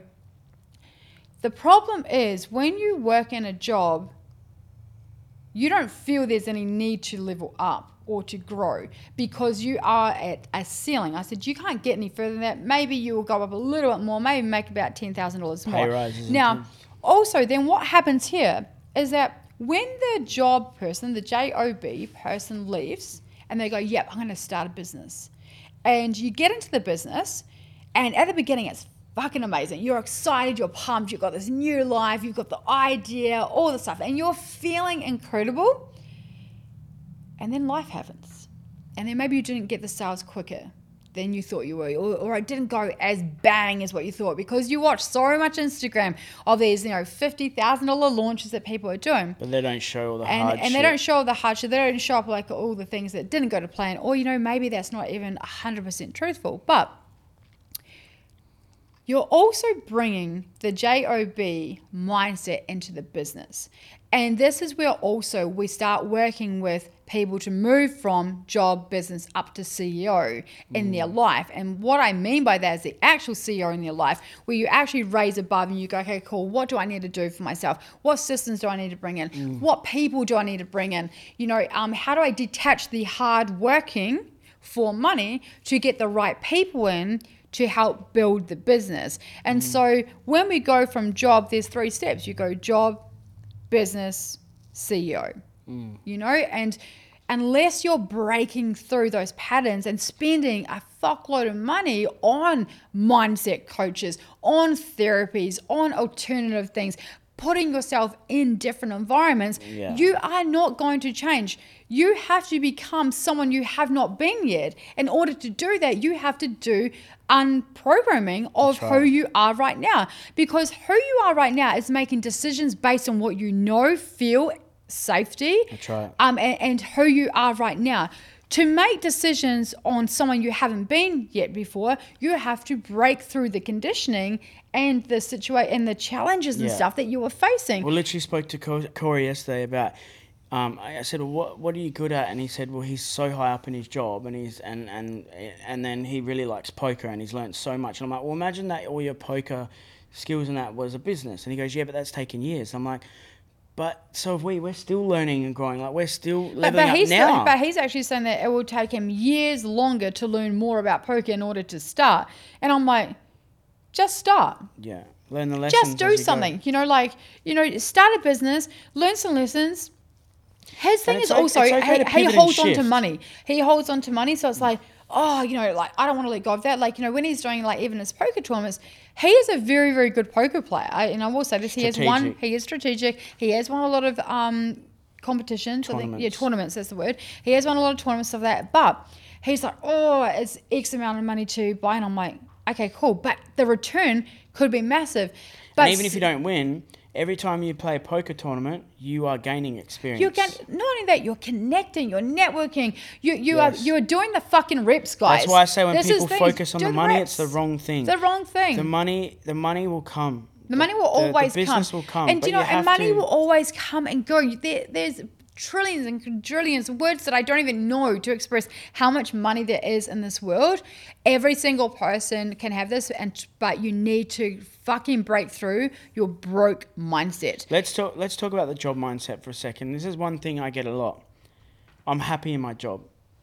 Speaker 1: the problem is when you work in a job, you don't feel there's any need to level up or to grow, because you are at a ceiling. I said, you can't get any further than that. Maybe you will go up a little bit more, maybe make about ten thousand dollars more.
Speaker 2: Pay rises.
Speaker 1: Now, also, then what happens here is that when the job person, the job person leaves and they go, yep, I'm going to start a business. And you get into the business, and at the beginning it's fucking amazing. You're excited, you're pumped, you've got this new life, you've got the idea, all the stuff, and you're feeling incredible. And then life happens. And then maybe you didn't get the sales quicker than you thought you were, or, or it didn't go as bang as what you thought, because you watch so much Instagram of these, you know, fifty thousand dollars launches that people are doing.
Speaker 2: But they don't show all the
Speaker 1: and,
Speaker 2: hardship.
Speaker 1: And they don't show all the hardship. They don't show up like all the things that didn't go to plan, or, you know, maybe that's not even one hundred percent truthful. But you're also bringing the job mindset into the business. And this is where also we start working with people to move from job business up to C E O in mm. their life. And what I mean by that is the actual C E O in their life, where you actually raise above and you go, okay, cool, what do I need to do for myself? What systems do I need to bring in? Mm. What people do I need to bring in? You know, um, how do I detach the hard working for money to get the right people in to help build the business? And mm. so when we go from job, there's three steps. You go job, business, C E O, mm. you know, and unless you're breaking through those patterns and spending a fuckload of money on mindset coaches, on therapies, on alternative things, putting yourself in different environments, yeah. you are not going to change. You have to become someone you have not been yet. In order to do that, you have to do unprogramming of right. who you are right now. Because who you are right now is making decisions based on what you know, feel, safety,
Speaker 2: That's right.
Speaker 1: um, and, and who you are right now. To make decisions on someone you haven't been yet before, you have to break through the conditioning and the situation and the challenges and
Speaker 2: yeah.
Speaker 1: stuff that you were facing.
Speaker 2: We literally spoke to Corey yesterday about. Um, I said, well, what what are you good at? And he said, well, he's so high up in his job, and he's and and and then he really likes poker, and he's learned so much. And I'm like, well, imagine that all your poker skills and that was a business. And he goes, yeah, but that's taken years. I'm like, but so have we. We're still learning and growing. Like, we're still leveling
Speaker 1: but, but
Speaker 2: up
Speaker 1: he's
Speaker 2: now.
Speaker 1: But he's actually saying that it will take him years longer to learn more about poker in order to start. And I'm like, just start.
Speaker 2: Yeah, learn the lessons.
Speaker 1: Just do something. You, you know, like, you know, start a business, learn some lessons. His thing is
Speaker 2: okay,
Speaker 1: also,
Speaker 2: okay
Speaker 1: he, he holds on to money. He holds on to money. So it's like, oh, you know, like, I don't want to let go of that. Like, you know, when he's doing, like, even his poker tournaments, he is a very, very good poker player. I, and I will say this, he has won, he is strategic. He has won a lot of um, competitions. I think, yeah, tournaments, that's the word. He has won a lot of tournaments of that. But he's like, oh, it's X amount of money to buy. And I'm like, okay, cool. But the return could be massive. But
Speaker 2: and even if you don't win, every time you play a poker tournament, you are gaining experience.
Speaker 1: You're get, not only that, you're connecting, you're networking, you you yes. are you're doing the fucking reps, guys.
Speaker 2: That's why I say when
Speaker 1: this
Speaker 2: people focus on the, the money,
Speaker 1: reps.
Speaker 2: it's the wrong thing.
Speaker 1: The wrong thing.
Speaker 2: The money, the money will come.
Speaker 1: The money will always
Speaker 2: the, the business
Speaker 1: come.
Speaker 2: will come.
Speaker 1: And
Speaker 2: but
Speaker 1: you know,
Speaker 2: you
Speaker 1: and money
Speaker 2: to...
Speaker 1: will always come and go. There, there's trillions and quadrillions of words that I don't even know to express how much money there is in this world. Every single person can have this, and but you need to fucking break through your broke mindset.
Speaker 2: Let's talk. Let's talk about the job mindset for a second. This is one thing I get a lot. I'm happy in my job.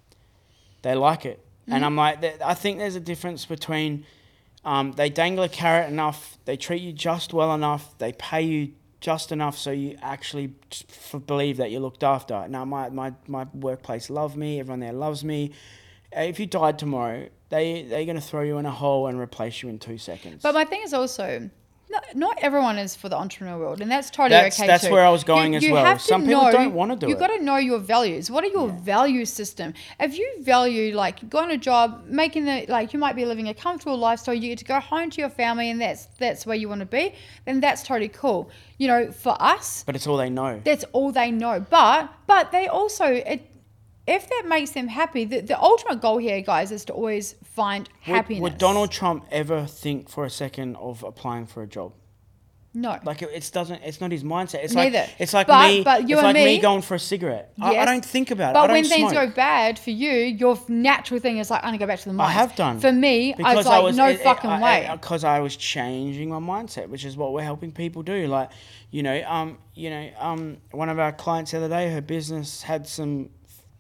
Speaker 2: They like it, mm-hmm. and I'm like, I think there's a difference between um, they dangle a carrot enough, they treat you just well enough, they pay you just enough so you actually f- believe that you're looked after. Now, my, my, my workplace love me. Everyone there loves me. If you died tomorrow, they, they're going to throw you in a hole and replace you in two seconds.
Speaker 1: But my thing is also, not, not everyone is for the entrepreneur world, and that's totally
Speaker 2: that's,
Speaker 1: okay
Speaker 2: that's
Speaker 1: too.
Speaker 2: That's where I was going
Speaker 1: you,
Speaker 2: as
Speaker 1: you
Speaker 2: well. Some people
Speaker 1: know,
Speaker 2: don't want to do
Speaker 1: you've
Speaker 2: it.
Speaker 1: You've got to know your values. What are your yeah. value system? If you value, like, going to a job, making the, like, you might be living a comfortable lifestyle, you get to go home to your family, and that's that's where you want to be, then that's totally cool. You know, for us.
Speaker 2: But it's all they know.
Speaker 1: That's all they know. But, but they also, it, if that makes them happy, the, the ultimate goal here, guys, is to always find
Speaker 2: would,
Speaker 1: happiness.
Speaker 2: Would Donald Trump ever think for a second of applying for a job?
Speaker 1: No.
Speaker 2: Like, it, it doesn't, it's not his mindset. It's
Speaker 1: Neither.
Speaker 2: like, it's like
Speaker 1: but,
Speaker 2: me,
Speaker 1: but you
Speaker 2: it's
Speaker 1: and
Speaker 2: like
Speaker 1: me,
Speaker 2: me going for a cigarette.
Speaker 1: Yes,
Speaker 2: I, I don't think about it.
Speaker 1: But
Speaker 2: I don't
Speaker 1: when things
Speaker 2: smoke.
Speaker 1: go bad for you, your natural thing is like, I'm going to go back to the mines.
Speaker 2: I have done.
Speaker 1: For me,
Speaker 2: because
Speaker 1: I was like,
Speaker 2: I was,
Speaker 1: no
Speaker 2: it,
Speaker 1: fucking
Speaker 2: it,
Speaker 1: way.
Speaker 2: Because I, I was changing my mindset, which is what we're helping people do. Like, you know, um, you know, um, one of our clients the other day, her business had some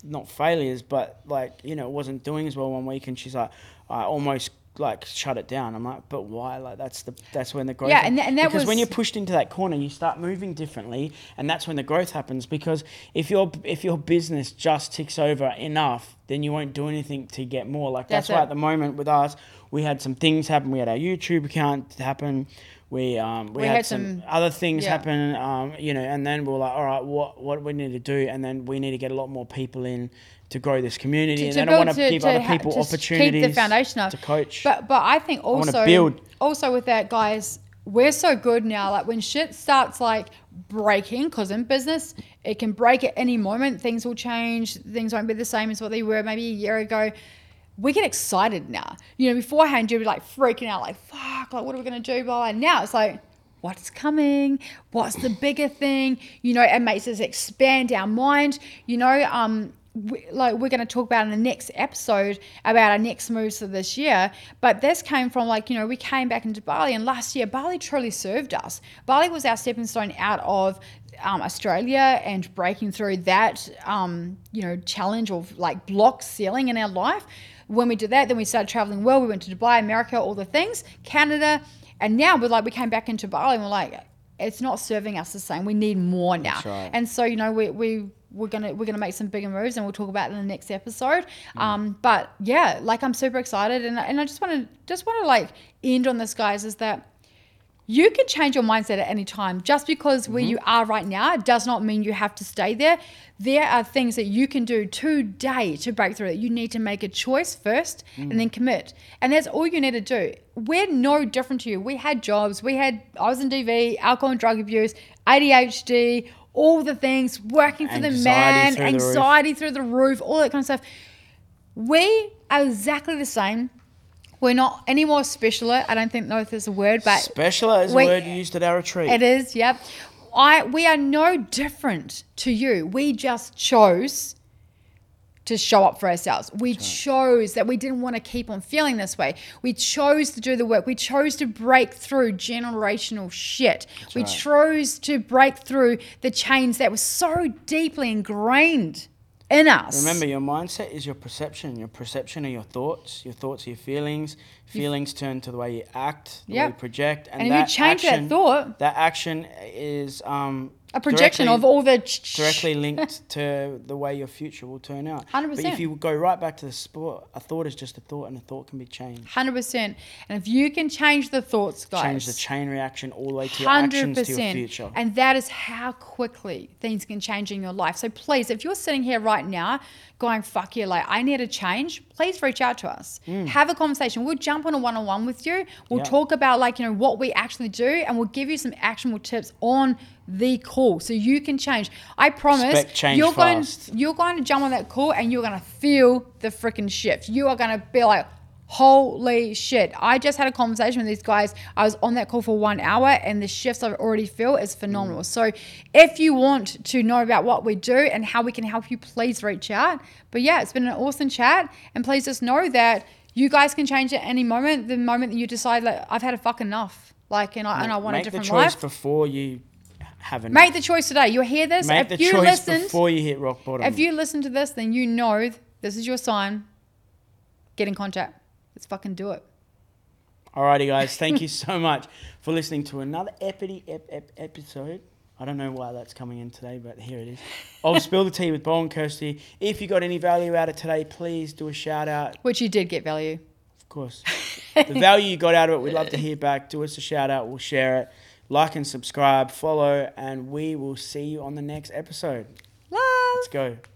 Speaker 2: not failures, but like, you know, it wasn't doing as well one week, and she's like, I almost like shut it down. I'm like, but why? Like that's the that's when the growth.
Speaker 1: Yeah, and, th- and that
Speaker 2: because
Speaker 1: was
Speaker 2: when you're pushed into that corner, you start moving differently, and that's when the growth happens. Because if your if your business just ticks over enough, then you won't do anything to get more. Like that's, that's why at the moment with us, we had some things happen. We had our YouTube account happen. We um we, we had, had some, some other things yeah. happen. Um you know, and then we we're like, all right, what what we need to do, and then we need to get a lot more people in to grow this community, to, and to then I want to give other people ha- opportunities keep the foundation up. To coach.
Speaker 1: But but I think also I build. also with that, guys, we're so good now. Like when shit starts like breaking, because in business it can break at any moment. Things will change. Things won't be the same as what they were maybe a year ago. We get excited now. You know, beforehand you'd be like freaking out, like fuck, like what are we gonna do? Blah. And now it's like, what's coming? What's the bigger thing? You know, it makes us expand our mind. You know, um. We, like we're going to talk about in the next episode about our next moves for this year, but this came from like, you know, we came back into Bali, and last year Bali truly served us. Bali was our stepping stone out of um, Australia and breaking through that um, you know, challenge of like block ceiling in our life. When we did that, then we started traveling well. We went to Dubai, America, all the things, Canada, and now we're like, we came back into Bali and we're like, it's not serving us the same. We need more now. Right. And so, you know, we we we're gonna we're gonna make some bigger moves, and we'll talk about it in the next episode. Mm. Um, but yeah, like I'm super excited, and and I just want to just want to like end on this, guys, is that you can change your mindset at any time. Just because mm-hmm. where you are right now does not mean you have to stay there. There are things that you can do today to break through it. You need to make a choice first mm. and then commit. And that's all you need to do. We're no different to you. We had jobs. We had, I was in D V, alcohol and drug abuse, A D H D, all the things, working for anxiety the man, through anxiety the through the roof, all that kind of stuff. We are exactly the same. We're not any more specialer. I don't think know if there's a word, but
Speaker 2: specialer is we, a word used at our retreat.
Speaker 1: It is, yep. I we are no different to you. We just chose to show up for ourselves. We right. chose that we didn't want to keep on feeling this way. We chose to do the work. We chose to break through generational shit. That's we right. chose to break through the chains that were so deeply ingrained in us.
Speaker 2: Remember, your mindset is your perception. Your perception are your thoughts. Your thoughts are your feelings. Feelings you, turn to the way you act, the yep. way you project. And,
Speaker 1: and
Speaker 2: that
Speaker 1: if you change
Speaker 2: action,
Speaker 1: that thought,
Speaker 2: that action is um,
Speaker 1: a projection of all the
Speaker 2: directly linked to the way your future will turn out.
Speaker 1: one hundred percent.
Speaker 2: But if you go right back to the sport, a thought is just a thought, and a thought can be changed.
Speaker 1: one hundred percent. And if you can change the thoughts, guys,
Speaker 2: change the chain reaction all the way to your actions, to your future.
Speaker 1: And that is how quickly things can change in your life. So please, if you're sitting here right now going, fuck yeah, like I need a change, please reach out to us. Mm. Have a conversation. We'll jump on a one-on-one with you. We'll yeah. talk about like, you know, what we actually do, and we'll give you some actionable tips on the call so you can change. I promise you're
Speaker 2: fast.
Speaker 1: going you're going to jump on that call and you're going to feel the freaking shift. You are going to be like, holy shit. I just had a conversation with these guys. I was on that call for one hour and the shifts I already feel is phenomenal. Mm. So if you want to know about what we do and how we can help you, please reach out. But yeah, it's been an awesome chat, and please just know that you guys can change at any moment. The moment that you decide, like, I've had a fuck enough, like, and I, and I want a different life.
Speaker 2: Make the choice before you have enough.
Speaker 1: Make the choice today. You hear this?
Speaker 2: Make
Speaker 1: if
Speaker 2: the
Speaker 1: you
Speaker 2: choice
Speaker 1: listened,
Speaker 2: before you hit rock bottom.
Speaker 1: If you listen to this, then you know this is your sign. Get in contact. Let's fucking do it.
Speaker 2: Alrighty, guys. Thank you so much for listening to another epity ep, ep, episode. I don't know why that's coming in today, but here it is. I'll spill the tea with Bo and Kirsty. If you got any value out of today, please do a shout out.
Speaker 1: Which you did get value.
Speaker 2: Of course. The value you got out of it, we'd love to hear back. Do us a shout out. We'll share it. Like and subscribe, follow, and we will see you on the next episode.
Speaker 1: Love.
Speaker 2: Let's go.